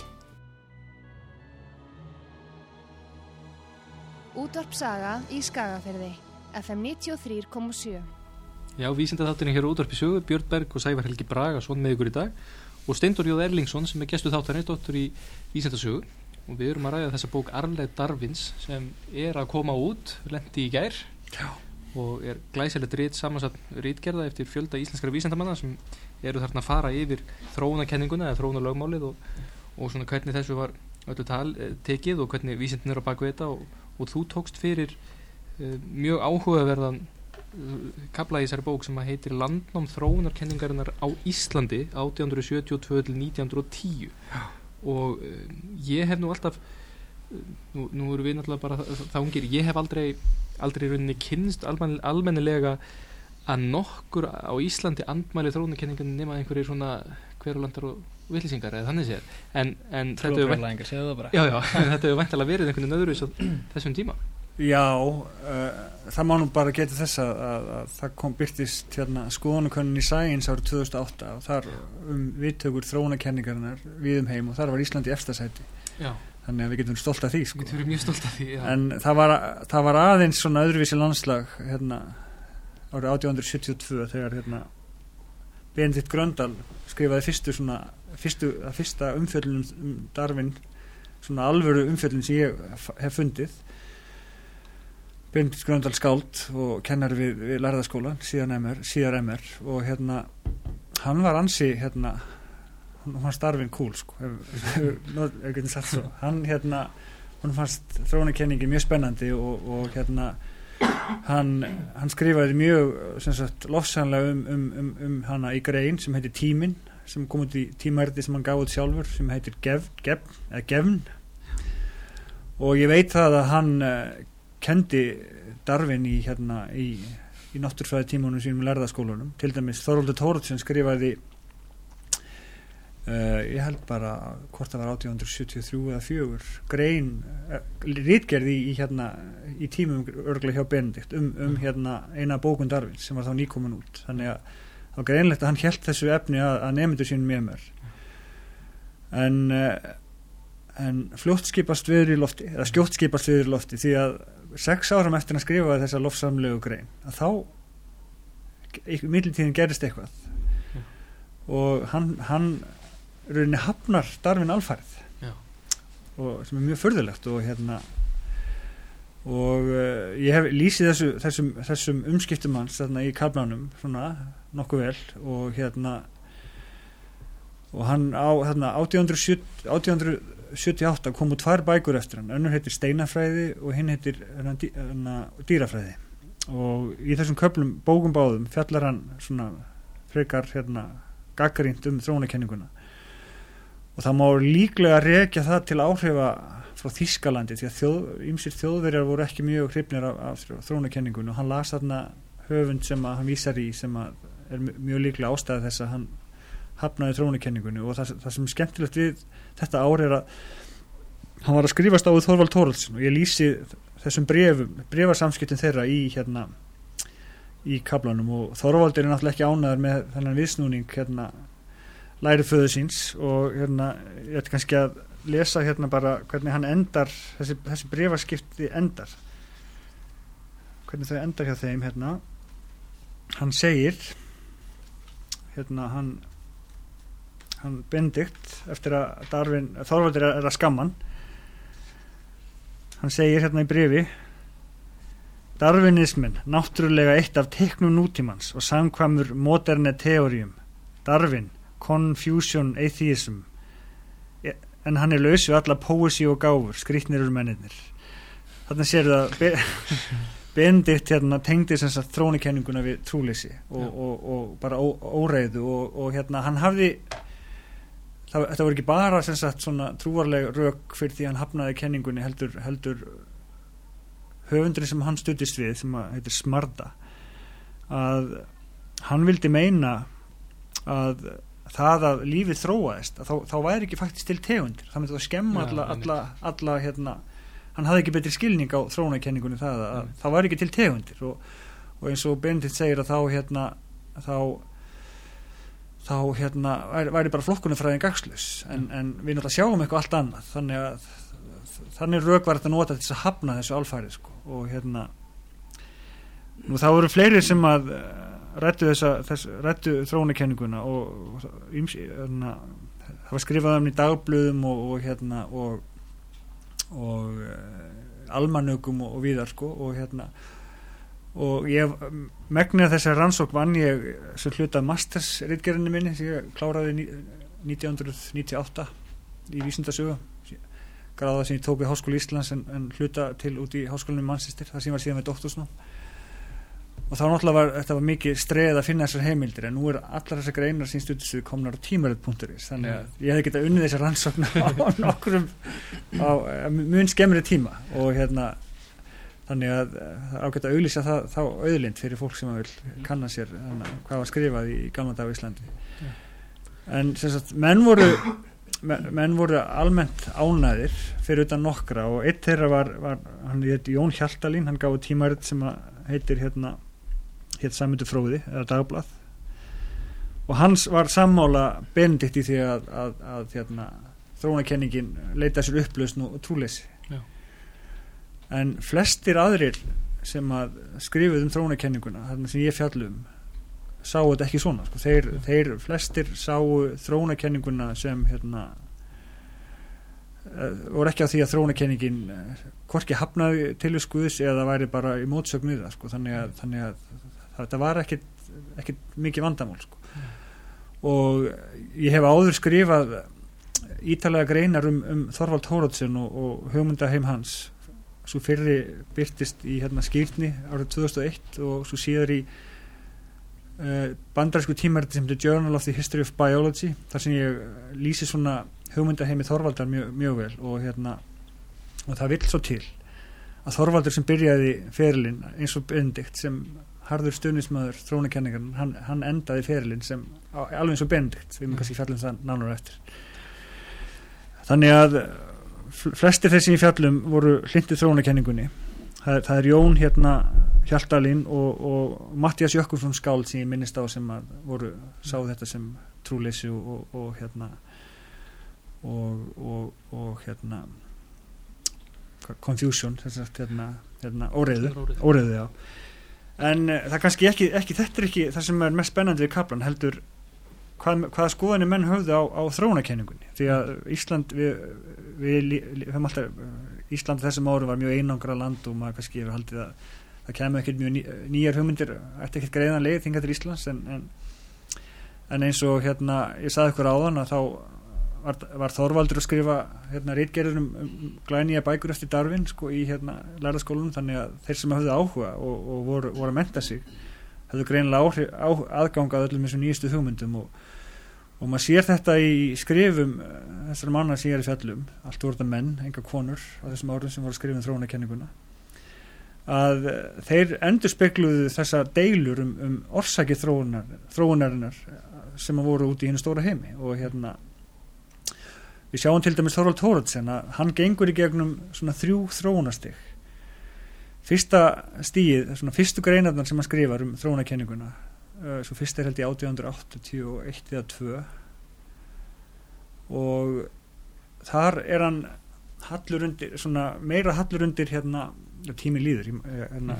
Útvarp Saga í Skagafirði, F M níutíu og þrjú komma sjö. Já, vísindaþátturinn hér á Útvarpi Sögu, Björn Berg og Sævar Helgi Bragason með ykkur í dag og Steindór J. Erlingsson sem er gestur þáttarins, doktor í vísindasögu, og við erum að ræða þessa bók Arfleifð Darwins sem er að koma út, lenti í gær. Já. Og er glæsilegt rit samansett ritgerða eftir fjölda íslenskra vísindamanna sem eru þarna að fara yfir þróunarkenninguna eða þróunarlögmálið og, og svona hvernig þessu var öllu tal tekið og hvernig vísindin eru á baku þetta og, og þú tókst fyrir uh, mjög áhugaverðan uh, kafla í þessari bók sem að heitir Landnám þróunarkenningarinnar á Íslandi átján hundruð sjötíu og tvö til nítján hundruð og tíu. Já. Og uh, ég hef nú alltaf uh, nú, nú erum við náttúrulega bara það, það ungir, ég hef aldrei aldrei rauninni kynst almen, almennilega að nokkur á Íslandi andmæli þróunarkenningarnir nema einhverjir svona hverulandar og villisingar eða þannig séð en, en þetta hefur vænt, já, já, þetta hefur væntanlega verið einhvern veginn öðru í þessum tíma. Já, uh, það má nú bara geta þess að, að, að það kom byrtist hérna skoðanakönnun í Science árið tvö þúsund og átta og þar um viðtökur þróunarkenningarinnar við um heim og þar var Ísland í efsta sæti. Já. Þannig að við getum stolt af því sko. Við getum mjög stolt af því, já. En það var, það var aðeins svona öðruvísi landslag hérna árið átján hundruð sjötíu og tvö þegar hérna Benedikt Gröndal skrifaði fyrstu svona fyrstu, að fyrsta umfjöllun um Darwin svona alvöru umfjöllun sem ég hef fundið. Benedikt Gröndal skáld og kennari við, við lærðaskólan síðan M R, síðar M R og hérna hann var ansi hérna hann fannst Darwin cool sko ef við getum sagt svo hann hérna, hann fannst þróunarkenningin mjög spennandi og, og hérna hann, hann skrifaði mjög sem sagt lofsamlega um, um, um, um hana í grein sem heitir Tíminn sem kom út í tímariti sem hann gaf út sjálfur sem heitir Gef, Gef, eða Gefn og ég veit það að hann uh, kendi Darwin í hérna í, í náttúrufræði tímunum sínum í lærðaskólanum til dæmis Þorvaldur Thoroddsen skrifaði Uh, ég held bara hvort það var átján hundruð sjötíu og þrjú eða fjögur grein uh, ritgerði í, í hérna í tímum örgulega hjá Benedikt um, um hérna eina bókun Darwins sem var þá nýkomin út þannig að það var greinlegt að hann hélt þessu efni að, að nemendur sínum með mér en uh, en fljótt skipast viður í lofti eða skjótt skipast viður í lofti því að sex árum eftir að skrifa þessa lofsamlegu grein að þá í millitíðin gerist eitthvað mm. og hann, hann rauninni hafnar Darwin alfarið Já. og sem er mjög furðulegt og hérna og uh, ég hef lýsið þessu, þessum, þessum umskiptum hans þarna í kaflanum svona nokkuð vel og hérna og hann á þarna átján hundruð sjötíu og átta komu tvær bækur eftir hann, önnur heitir Steinafræði og hinn heitir dý, Dýrafræði og í þessum köflum bókum báðum fjallar hann svona frekar hérna gagnrýnt um þróunarkenninguna og það má líklega rekja það til áhrifa frá Þýskalandi því að þjóð, ýmsir þjóðverjar voru ekki mjög hrifnir af, af þróunarkenningunni og hann las þarna höfund sem að hann vísar í sem að er mjög líklega ástæða þess að hann hafnaði þróunarkenningunni og það, það sem er skemmtilegt við þetta ár er að hann var að skrifast á við Þorvald Thoroddsen og ég lýsi þessum brefum, brefasamskiptum þeirra í hérna í kaflanum og Þorvald er náttúrulega ekki ánæður með þennan viðsnúning hérna læriföðu síns og hérna ég ætti kannski að lesa hérna bara hvernig hann endar þessi, þessi brefaskipti endar hvernig þau endar hjá þeim hérna hann segir hérna hann hann Benedikt eftir að Darwin, Þorvaldur er, er að skamman hann segir hérna í brefi Darwinismin, náttúrulega eitt af teiknum nútímans og samkvæmur moderne teórium Darwin, Confucian atheism en hann er laus við alla poesi og gáfur skrýtnir eru mennirnir þarna sér það Be Benedikt hérna tengdi sem sagt þróunarkenninguna við trúleysi og, og, og bara ó, óreiðu og, og hérna hann hafði það, þetta voru ekki bara sem sagt svona trúarleg rök fyrir því hann hafnaði kenningunni heldur, heldur höfundurinn sem hann studdist við sem heitir Smarda að hann vildi meina að það að lífið þróaðist að þá, þá væri ekki faktiskt til tegundir það myndi að skemma ja, alla, alla, alla hérna, hann hafði ekki betri skilning á þróunarkenningunni það að mm. það væri ekki til tegundir og, og eins og Benedikt segir að þá hérna þá þá hérna væri, væri bara flokkunarfræðin gagnslaus en, mm. en við náttúrulega sjáum eitthvað allt annað þannig að þannig rök var þetta nota til þess að hafna þessu alfæri sko. Og hérna nú þá voru fleiri sem að rættu þessa þess, rættu þróunarkenninguna og, og ýms, hérna, það var skrifað um í dagblöðum og, og hérna og, og uh, almanökum og, og víðar sko og hérna og ég megnið þessar rannsókn vann ég sem hlutað mastersritgerðinni minni sem ég kláraði nítján hundruð níutíu og átta í vísindasögu gráða sem ég tók við Háskóla Íslands en, en hluta til út í Háskólanum í Manchester þar sem ég var síðan með doktorsnám og þá náttúrulega var þetta var mikið streið að finna þessar heimildir en nú er allar þessar greinar sem stuttustu komnar á tímarit punktur is þannig að ég hefði getað unnið þessar rannsókn á nokkrum á, á mun skemmri tíma og hérna þannig að það ágætt að auglýsa það þá auðlind fyrir fólk sem vil kanna sér hana, hvað var skrifað í gamla dag á Íslandi ja. En sem sagt menn voru menn voru almennt ánæðir fyrir utan nokkra og eitt þeirra var, var hann heit Jón Hjaltalín hann gaf tímarit sem heitir hérna hétt Sæmundur fróði eða dagblað og hans var sammála Benedikt í því að, að, að hérna, þróunarkenningin leita sér upplausn og trúleysi en flestir aðrir sem að skrifuð um þróunarkenninguna þarna sem ég fjallu um sáu þetta ekki svona sko. þeir, þeir flestir sáu þróunarkenninguna sem hérna uh, voru ekki á því að þróunarkenningin uh, hvorki hafnaði tilvist Guðs eða væri bara í mótsögn við það sko. þannig að, þannig að þetta var ekkit, ekkit mikið vandamál sko. mm. og ég hef áður skrifað ítalega greinar um, um Þorvald Thoroddsen og, og hugmyndaheim hans svo fyrri birtist í hérna skýrni árið tvö þúsund og eitt og svo síðar í uh, bandarísku tímariti sem The Journal of the History of Biology þar sem ég lýsi svona hugmyndaheimi Þorvaldar mjög, mjög vel og hérna og það vill svo til að Þorvaldur sem byrjaði ferilinn eins og Benedikt sem harður stuðnismæður þróunarkenningar hann, hann endaði ferilinn sem alveg eins og Benedikt við erum kannski fjallum það nánar eftir þannig að flestir þessi í fjallum voru hlintið þróunarkenningunni það, það er Jón hérna Hjaltalín og, og Matthías Jökulsson skáld sem ég minnist á sem að voru sá þetta sem trúleysi og, og, og hérna og, og, og hérna confusion sagt, hérna, hérna, óreiðu, óreiðu já. En uh, það kannski ekki, ekki þetta er ekki það sem er mest spennandi við kaflan heldur hvað, hvaða skoðanir menn höfðu á, á þróunarkenningunni því að Ísland við, við, við höfum alltaf Ísland þessum árum var mjög einangra land og maður kannski hefur haldið að það kemur ekkert mjög ný, nýjar hugmyndir eftir ekkert greiðan leið þingað til Íslands en, en, en eins og hérna ég sagði ykkur áðan að þá var, var Þorvaldur að skrifa hérna ritgerðir um, um glænýja bækur eftir Darwin sko í hérna lærðaskólanum þannig að þeir sem höfðu áhuga og, og voru, voru að mennta sig höfðu greinilega áhrif, á, aðgangað öllum þessum nýjustu hugmyndum og og maður sér þetta í skrifum þessar manna sem ég er í fjallum allt voru þetta menn, enga konur á þessum árum sem voru að skrifa um þróunarkenninguna að þeir endurspegluðu þessa deilur um, um orsakir þróunar, þróunarinnar sem voru út í hinu stóra heimi og hérna við sjáum til dæmis Þorvald Thoroddsen að hann gengur í gegnum svona þrjú þróunarstig fyrsta stigið, svona fyrstu greinarnar sem hann skrifar um þróunarkenninguna svo fyrst er held ég átján hundruð áttatíu og eitt eða tvö og þar er hann hallur undir, svona meira hallur undir hérna, tími líður hérna,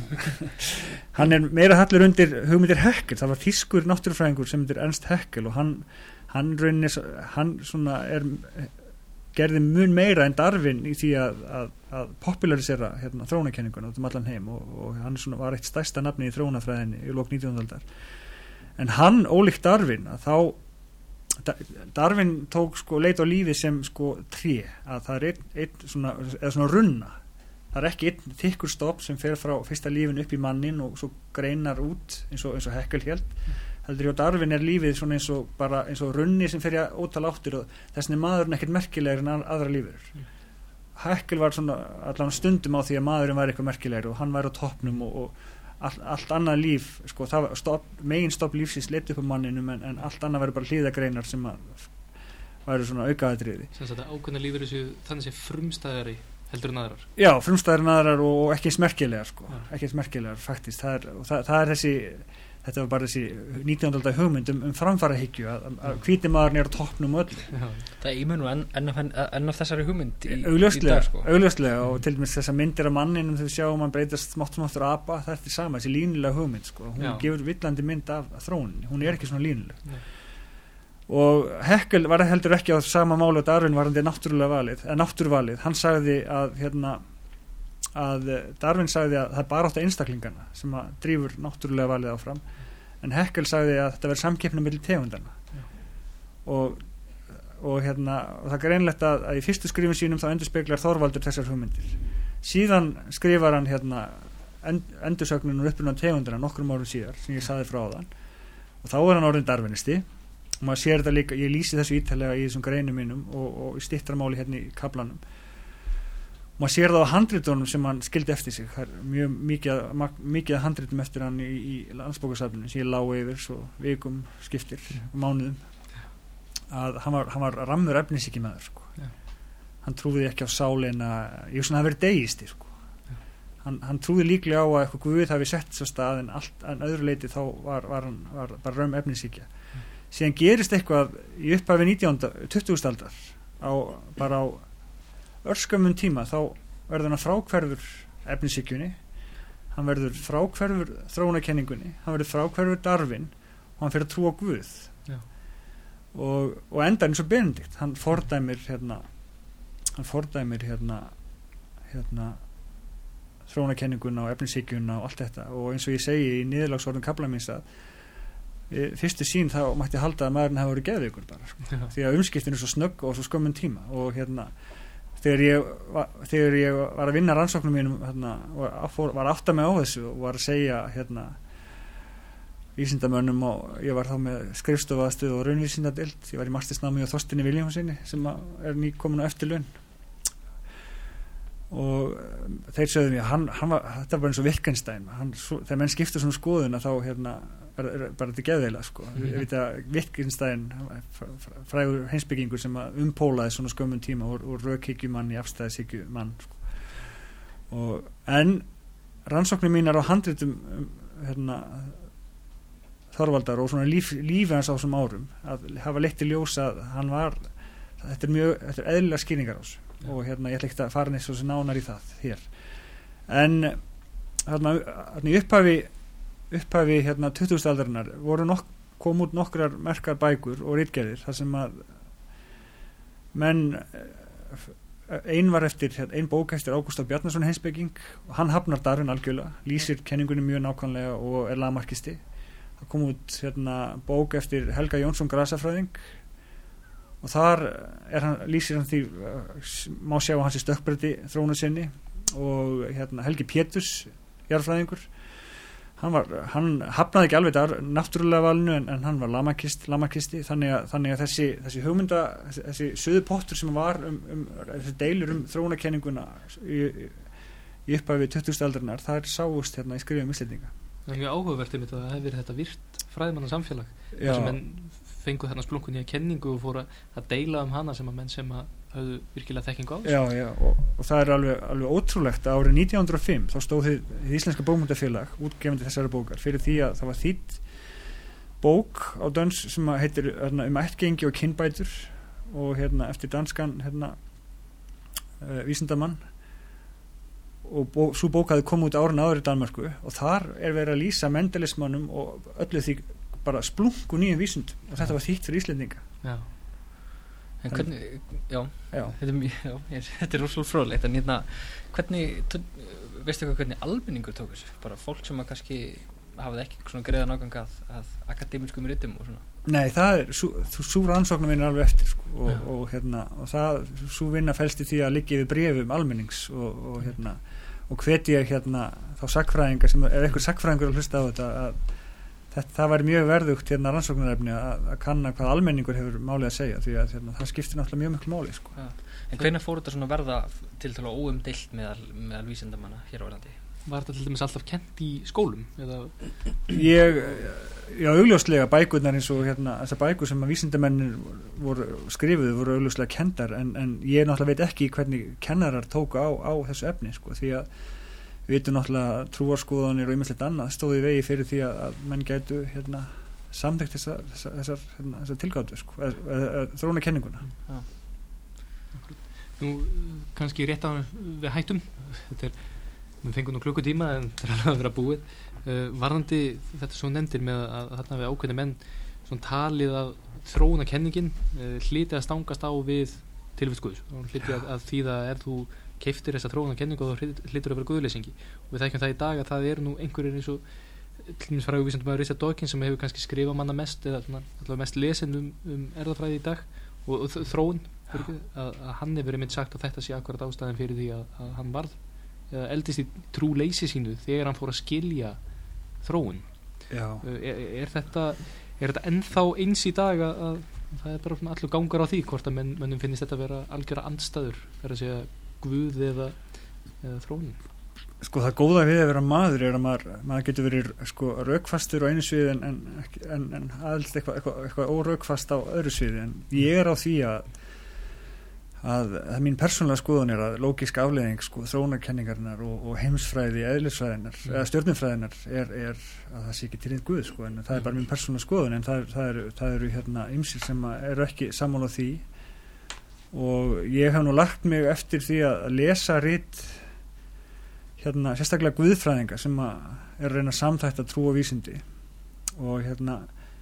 hann er meira hallur undir hugmyndir Haeckel, það var þýskur náttúrufræðingur sem heitir Ernst Haeckel og hann hann rauninni, hann svona er gerði mun meira en Darwin í því að, að, að popularisera hérna, þróunarkenninguna út um allan heim og, og hann svona var eitt stærsta nafni í þróunarfræðinni í lok nítjándu aldar en hann, ólíkt Darwin að þá Darwin tók sko leit á lífi sem sko tré, að það er einn, einn svona, eða svona runna það er ekki einn þykkur stopp sem fer frá fyrsta lífin upp í mannin og svo greinar út eins og, eins og Haeckel hélt heldur ég á Darwin er lífið svona eins og bara eins og runni sem fer í ótal áttir og þessin er maðurinn ekkert merkilegur en aðra lífur mm. Haeckel var svona allan stundum á því að maðurinn var eitthvað merkilegur og hann var á toppnum og, og all, allt annað líf sko, það var stopp, megin stopp lífsins leitt upp á manninum en, en allt annað verður bara hlýðagreinar sem að væru svona aukaðatriði sem þetta ákveðna lífur þessu þannig sé frumstæðari heldur en aðrar já, frumstæðari en aðrar og ekki eins merkilegar sko, ja. ekki eins merkilegar faktist það er, það, það er þessi þetta var bara þessi nítjándu aldar hugmynd um, um framfarahyggju að, að hvíti maðurinn er á toppnum öll já. Það er ímunu enn en, en, en af þessari hugmynd í, augljóslega, í dag sko. augljóslega og til dæmis þessar myndir af manninum þegar við sjáum hann breytast smátt smáttur apa það er þetta sama, þessi línulega hugmynd sko. hún já. gefur villandi mynd af, af þróuninni hún er ekki svona línuleg já. og Haeckel var heldur ekki á sama máli að Darwin var hann náttúrulega valið eða náttúruvalið, hann sagði að hérna að Darwin sagði að það er bara átt að einstaklingana sem að drífur náttúrulega valið áfram en Haeckel sagði að þetta verður samkeppni milli tegundana og, og hérna og það er greinlegt að, að í fyrstu skrifin sínum þá endurspeglar Þorvaldur þessar hugmyndir síðan skrifar hann hérna end, endursögnin og uppruna tegundana nokkrum árum síðar sem ég sagði frá þann og þá er hann orðin darwinisti og maður sér þetta líka, ég lýsi þessu ítalega í þessum greinum mínum og, og í stittramáli hérna í kaflanum maður sér það á handritunum sem hann skildi eftir sig það er mjög mikið, mikið handritum eftir hann í, í landsbókasafninu sem ég lá yfir svo vikum skiptir og mánuðum að hann var, hann var rammur efnisíki maður sko. hann trúði ekki á sálina ég veist svona að það verið deigisti sko. hann, hann trúði líklega á að eitthvað Guð hafi sett svo stað en, allt, en öðru leiti þá var, var hann var bara ramm efnisíkja mm. síðan gerist eitthvað í upphafi nítjándu tuttugustu aldar á, bara á örskömmun tíma þá verður hann frákverfur efnisíkjunni hann verður frákverfur þróunarkenningunni hann verður frákverfur Darwin og hann fyrir að trúa Guð Já. og, og endar eins og Benedikt hann fordæmir hérna hann fordæmir hérna hérna þróunarkenninguna og efnisíkjuna og allt þetta og eins og ég segi í niðurlagsorðum kaflamins að e, fyrstu sín þá mætti halda að maðurinn hafa verið geðveikur bara sko. því að umskiptin er svo snögg og svo skömmun tíma og hérna þegar ég, var, þegar ég var að vinna rannsóknum mínum hérna, var, var átt að mig á þessu og var að segja hérna vísindamönnum og ég var þá með skrifstofaðstöð og raunvísindadeild ég var í mastersnámi á Þorstinni Vilhjálmssyni sem er nýkomin á eftirlaun og þeir sögðu mér hann, hann var, þetta var eins og Wittgenstein hann, svo, þegar menn skipta svona skoðuna þá hérna bara, bara þetta geðveila sko. mm. ég veit að Wittgenstein frægur heimspekingur sem umpólaði svona skömmun tíma og, og rökhyggjumann í afstæðishyggjumann sko. og en rannsóknir mínar á handritum hérna Þorvaldar og svona líf, lífi hans á þessum árum að hafa leitt í ljós að hann var þetta er mjög, þetta er eðlilega skýringar á þessu ja. Og hérna ég ætla ekki að fara neitt svo sem nánar í það hér en hérna, hérna í upphafi upphafi hérna tuttugustu aldarinnar voru nokk, kom út nokkrar merkar bækur og ritgerðir þar sem að menn ein var eftir, ein bók eftir Ágúst Bjarnason heimspeking og hann hafnar Darwin algjörlega, lýsir kenningunni mjög nákvæmlega og er lagmarkisti. Það kom út hérna bók eftir Helga Jónsson grasafræðing og þar er hann, lýsir hann því má sjá hans í stökkbreytti þróunu sinni og hérna Helgi Péturs jarðfræðingur hann, var, hann hafnaði ekki alveg þar náttúrulega valinu en, en hann var lamakist, lamakisti þannig að, þannig að þessi, þessi hugmynda þessi, þessi suðupottur sem var um, um þessi deilur um þróunarkenninguna í, í upphafi tuttugustu aldarinnar þar sáust hérna í skrifum Íslendinga. Það er mjög áhugavert einmitt að það hefur verið þetta virt fræðmanna samfélag þar sem menn fengu þarna splunkunni að kenningu og fóru að deila um hana sem að menn sem að höfðu virkilega þekkingu á þessu. Já, já, og, og það er alveg, alveg ótrúlegt að árið nítján hundruð og fimm þá stóð þið, þið Íslenska bókmenntarfélag útgefandi þessari bókar fyrir því að það var þýdd bók á dans sem að heitir hérna, um ættgengi og kynbætur og hérna eftir danskan hérna uh, vísindamann og bó, svo bók hafði komið út árið áður í Danmörku og þar er verið að lýsa mendelismannum og öllu því bara splungu nýjum vísundum og þetta var þýtt fyrir Íslendinga. Já. En hvernig, já, já. Þetta er mjög, já, ég, þetta er rosalega fróðlegt en hérna, hvernig, veistu hvað hvernig almenningur tók þessu? Bara fólk sem að kannski hafði ekki svona greiðan ágang að, að akademískum ritum og svona? Nei, það er, svo rannsóknum vinna alveg eftir sko, og, og, og hérna, og það, svo vinna felst í því að liggja við bréfum almennings og, og hérna, og hvet ég hérna þá sagnfræðingar sem, ef einhver sagnfræðingur að hlusta á þetta, að þetta, það væri mjög verðugt hérna rannsóknarefni að, að kanna hvað almenningur hefur málið að segja, því að hérna, það skiptir náttúrulega mjög miklu máli sko. Ja. En hvenær fór þetta svona verða til tala óumdeilt meðal, meðal vísindamanna hér á Írlandi? Var þetta til dæmis alltaf kent í skólum? Eða? Ég, já, augljóslega bækurnar eins og hérna, þessar bækur sem að vísindamennir voru skrifuðu voru augljóslega kenndar en, en ég náttúrulega veit ekki hvernig kennarar tóku á, á þessu efni sko, því að við veitum náttúrulega trúarskoðanir og ýmislegt annað stóði í vegi fyrir því að, að menn gætu hérna, samþykkt þessar, þessar, hérna, þessar tilgátu sko, að, að, að þróna kenninguna. Ja. Nú, kannski rétt á við hættum, þetta er við fengum nú klukkutíma en það er alveg að vera búið uh, varðandi þetta svo nefndir með að þarna við ákveðni menn svona talið að þróuna kenningin uh, hlítið að stangast á við tilvist Guðs og hlítið að, að því að ef þú keiftir þessa þróuna kenningu þá hlítur að vera guðleysingi og við þekkjum það í dag að það er nú einhverjir eins og til dæmis frægur vísindamaður Richard Dawkins sem hefur kannski skrifað manna mest eða allavega mest lesin um, um erfðafræði í dag og, og þróun að, að hann hefur einmitt sagt að þetta sé akkurat ástæðan fyrir því að, að hann varð eða eldist í trúleysi sínu þegar hann fór að skilja þróun. Er, er þetta er þetta ennþá eins í dag að, að það er bara allur gangar á því hvort að menn, mennum finnist þetta að vera algjöra andstæður er að segja Guð eða, eða þróun? Sko það góða við að vera maður er að maður, maður getur verið sko rökfastur á einu sviði en, en, en, en aðeins eitthvað, eitthvað, eitthvað órökfast á öðru sviði en ég er á því að að, að mín persónulega skoðun er að lógísk afleiðing sko, þróunarkenningarinnar og, og heimsfræði, eðlisfræðinnar mm. eða stjörnufræðinnar er, er að það sé ekki til einn Guð sko, en það er bara mín persónulega skoðun en það, það eru, það eru hérna ýmsir sem eru ekki sammála því og ég hef nú lagt mig eftir því að lesa rit hérna sérstaklega guðfræðinga sem að er að reyna að samþætta trú og vísindi og hérna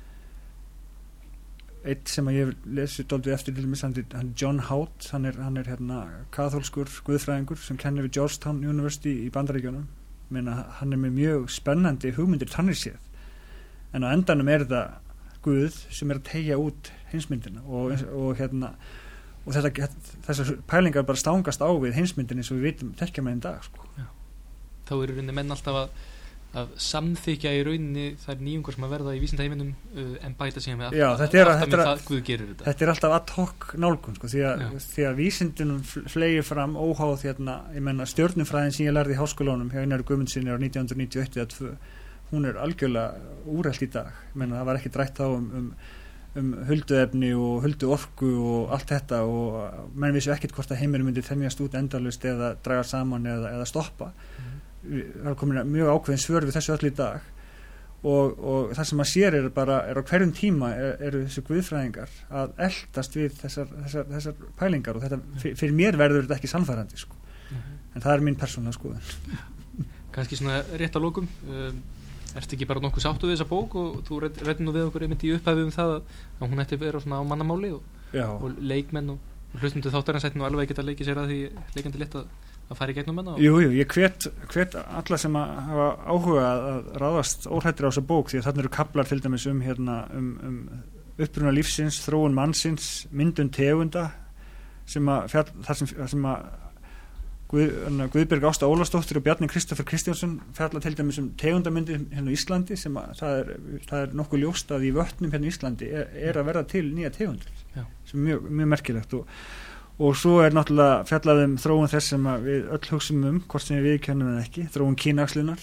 eitt sem að ég lesi dálítið eftir til dæmis hann er John Hout, hann er, hann er hérna kaþólskur guðfræðingur sem kennir við Georgetown University í Bandaríkjunum meina hann er með mjög spennandi hugmyndir þannig séð en á endanum er þetta Guð sem er að teygja út heimsmyndina og, og hérna og þetta, þessar pælingar bara stangast á við heimsmyndin eins og við vitum þekkja með einn dag sko. Þá eru rauninni menn alltaf að, að samþykja í rauninni þær nýjungar sem að verða í vísindaheiminum uh, en bæta síðan með Já, þetta er, aftan þetta með er, það Guð gerir þetta. Þetta er alltaf ad hoc nálgun sko, því, að, því að vísindunum flegir fram óháð hérna, ég menna stjörnufræðin sem ég lærði í háskólanum hjá Einari Guðmundsssyni á nítján hundruð níutíu og eitt eða tvö hún er algjörlega úrelt í dag ég menna það var ekki drætt á um, um um hulduefni og hulduorku og allt þetta og menn vissu ekkert hvort að heimurinn myndi þemjast út endalaust eða draga saman eða, eða stoppa mm. það er komin mjög ákveðin svör við þessu öll í dag og, og það sem maður sér er bara er á hverjum tíma er, eru þessu guðfræðingar að eldast við þessar, þessar, þessar pælingar og þetta, fyrir mér verður þetta ekki sannfærandi sko. Mm-hmm. En það er mín persónulega skoðun. Kannski svona rétt að lokum, um, ertu ekki bara nokkuð sáttu við þessa bók og þú reddi nú við okkur einmitt í upphæfi um það að, að hún ætti að vera svona á mannamáli og, og leikmenn og, og hlustundu þáttarins ætti nú alveg að geta leikið sér að því leikandi létt að að fara í gegnum hennar? Jú, jú, ég hvet, hvet alla sem að hafa áhuga að ráðast óhrættir á þessa bók því að þarna eru kaflar til dæmis um, hérna, um, um uppruna lífsins, þróun mannsins, myndun tegunda sem að, fjall, þar sem, sem að Guð, Guðbjörg Ásta Ólafsdóttir og Bjarni Kristoffer Kristjánsson fjalla til dæmis um tegundamyndi hérna í Íslandi sem að það er, það er nokkuð ljóst að í vötnum hérna í Íslandi er, er að verða til nýja tegundir Já. Sem er mjög, mjög merkilegt og og svo er náttúrulega fjallaðum þróun þess sem við öll hugsum um hvort sem við viðkennum en ekki, þróun kynæxlunar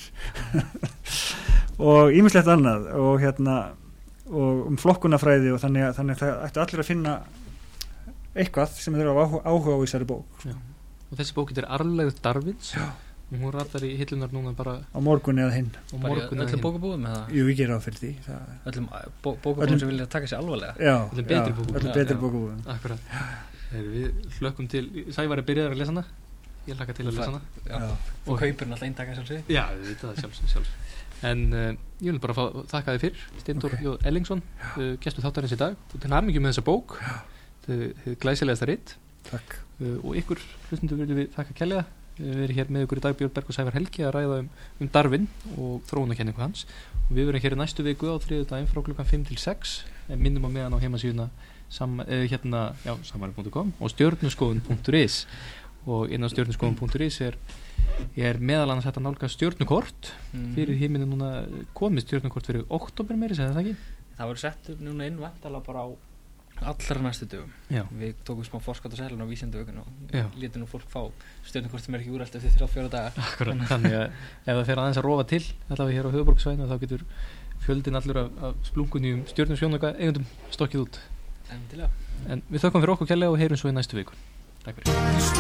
og ýmislegt annað og hérna og um flokkunarfræði og þannig að, þannig að það ættu allir að finna eitthvað sem þeir hafa áhuga, áhuga á í þessari bók Já. Og þessi bók er Arfleifð Darwins Já. Og hún ratar í hillunar núna bara á morgun eða hinn og morgun öllum bókabúðum eða? Jú, ég ger á fyrir því það... öllum bó, bókabúðum sem vilja taka sér alvarlega Já, öllum betri bókabúðum öllum betri bókabúðum Akkurat Við hlökkum til, Sævar er byrjaður að lesa hana ég hlakka til að lesa hana Já. Og kaupir náttúrulega eintaka sjálfsög Já, við veitum það sjálfs, sjálfs En uh, ég vil bara fá, þakka þið fyrr Steindór okay. J. Ellingsson, uh, gestur þáttarins í dag og til hamingju með þessa bók þið glæsilegasta ritt Takk uh, og ykkur hlustundur viljum við þakka kærlega við erum hér með ykkur í dag Björn Berg og Sævar Helgi að ræða um, um Darwin og þróunarkenningu hans og við verum hér í næstu viku á þriðjudaginn frá klukkan fimm til sex en minnum á meðan á heimasíðuna Sam, eh, hérna, já, samari punktur com og stjörnuskoðun punktur is og inn á stjörnuskoðun punktur is er, er meðal annars þetta nálga stjörnukort mm. fyrir himinu núna komið stjörnukort fyrir oktober meiri, segði það ekki? Það voru sett upp núna inn væntanlega bara á allra næstu dögum já. Við tókum smá forskot og selun á vísindavökun og já. Létum nú fólk fá stjörnukort sem er ekki úrælt eftir þrjá fjóra daga Akkurat, þannig að ef það fer aðeins að rofa til allavega hér á höfuðborgarsvæðinu þá getur fjöldin allur af, af splunkunni um stjörnusjónuga eigundum stokkið út Endilega. En við þökkum fyrir okkur kærlega og heyrum svo í næstu viku Takk fyrir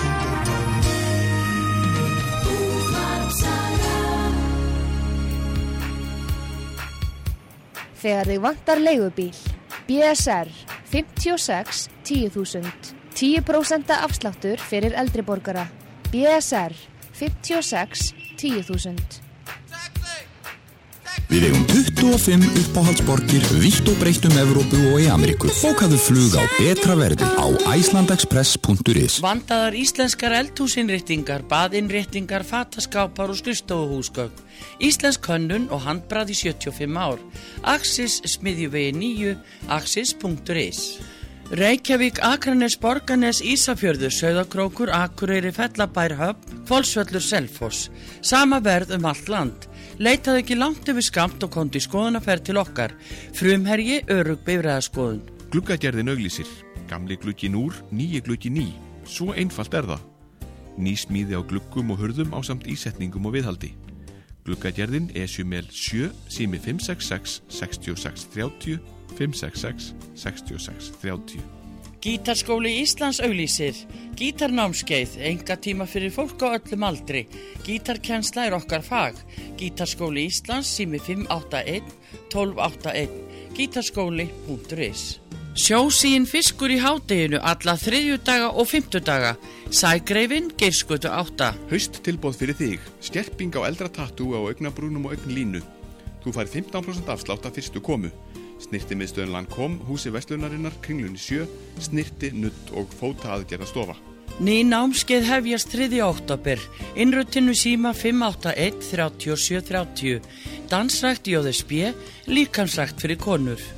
Þegar þig vantar leigubíl B S R fimmtíu og sex tíu þúsund tíu prósent afsláttur fyrir eldri borgara B S R fimmtíu og sex tíu þúsund Við eigum tuttugu og fimm uppáhaldsborgir vítt og breytt um Evrópu og í Ameríku. Bókaðu flug á betra verði á icelandexpress punktur is. Vandaðar íslenskar eldhúsinnréttingar, baðinnréttingar, fataskápar og skrifstofuhúsgögn. Íslensk hönnun og handbragð í sjötíu og fimm ár. Axis smiðjuvegi níu, axis punktur is. Reykjavík, Akranes, Borgarnes, Ísafjörður, Sauðárkrókur, Akureyri, Fellabær, Höfn, Hvolsvöllur, Selfoss. Sama verð um allt land. Leitaðu ekki langt yfir skammt og komdu í skoðunarferð til okkar. Frumherji, örugg bifreiðaskoðun. Gluggagerðin auglýsir. Gamli gluggi núr, nýji gluggi ný. Svo einfalt er það. Ný smíði á gluggum og hurðum ásamt ísetningum og viðhaldi. Gluggagerðin Esjumel sjö, sími fimm sex sex, sex sex þrjú þrjú, fimm sex sex, sex sex þrjú þrjú. Gítarskóli Íslands auglýsir. Gítarnámskeið, enga tíma fyrir fólk á öllum aldri. Gítarkennsla er okkar fag. Gítarskóli Íslands, sími fimm átta einn, tólf átta einn. Gítarskóli punktur is. Sjósíinn fiskur í hádeginu alla þriðjudaga og fimmtudaga. Sægreifin, Geirsgötu átta. Haust tilboð fyrir þig. Skerping á eldra tattú á augnabrúnum og augnlínu. Þú fær fimmtán prósent afslátt af fyrstu komu. Snirti miðstöðin Lancome, húsi Vestlunarinnar, Kringlunni sjö, snirti, nudd og fóta aðgerða stofa. Ný námskeið hefjast þriðja október. Innrutinu síma fimm átta einn, þrjú sjö þrjú þrjú. Dansrækt J S B, líkamsrækt fyrir konur.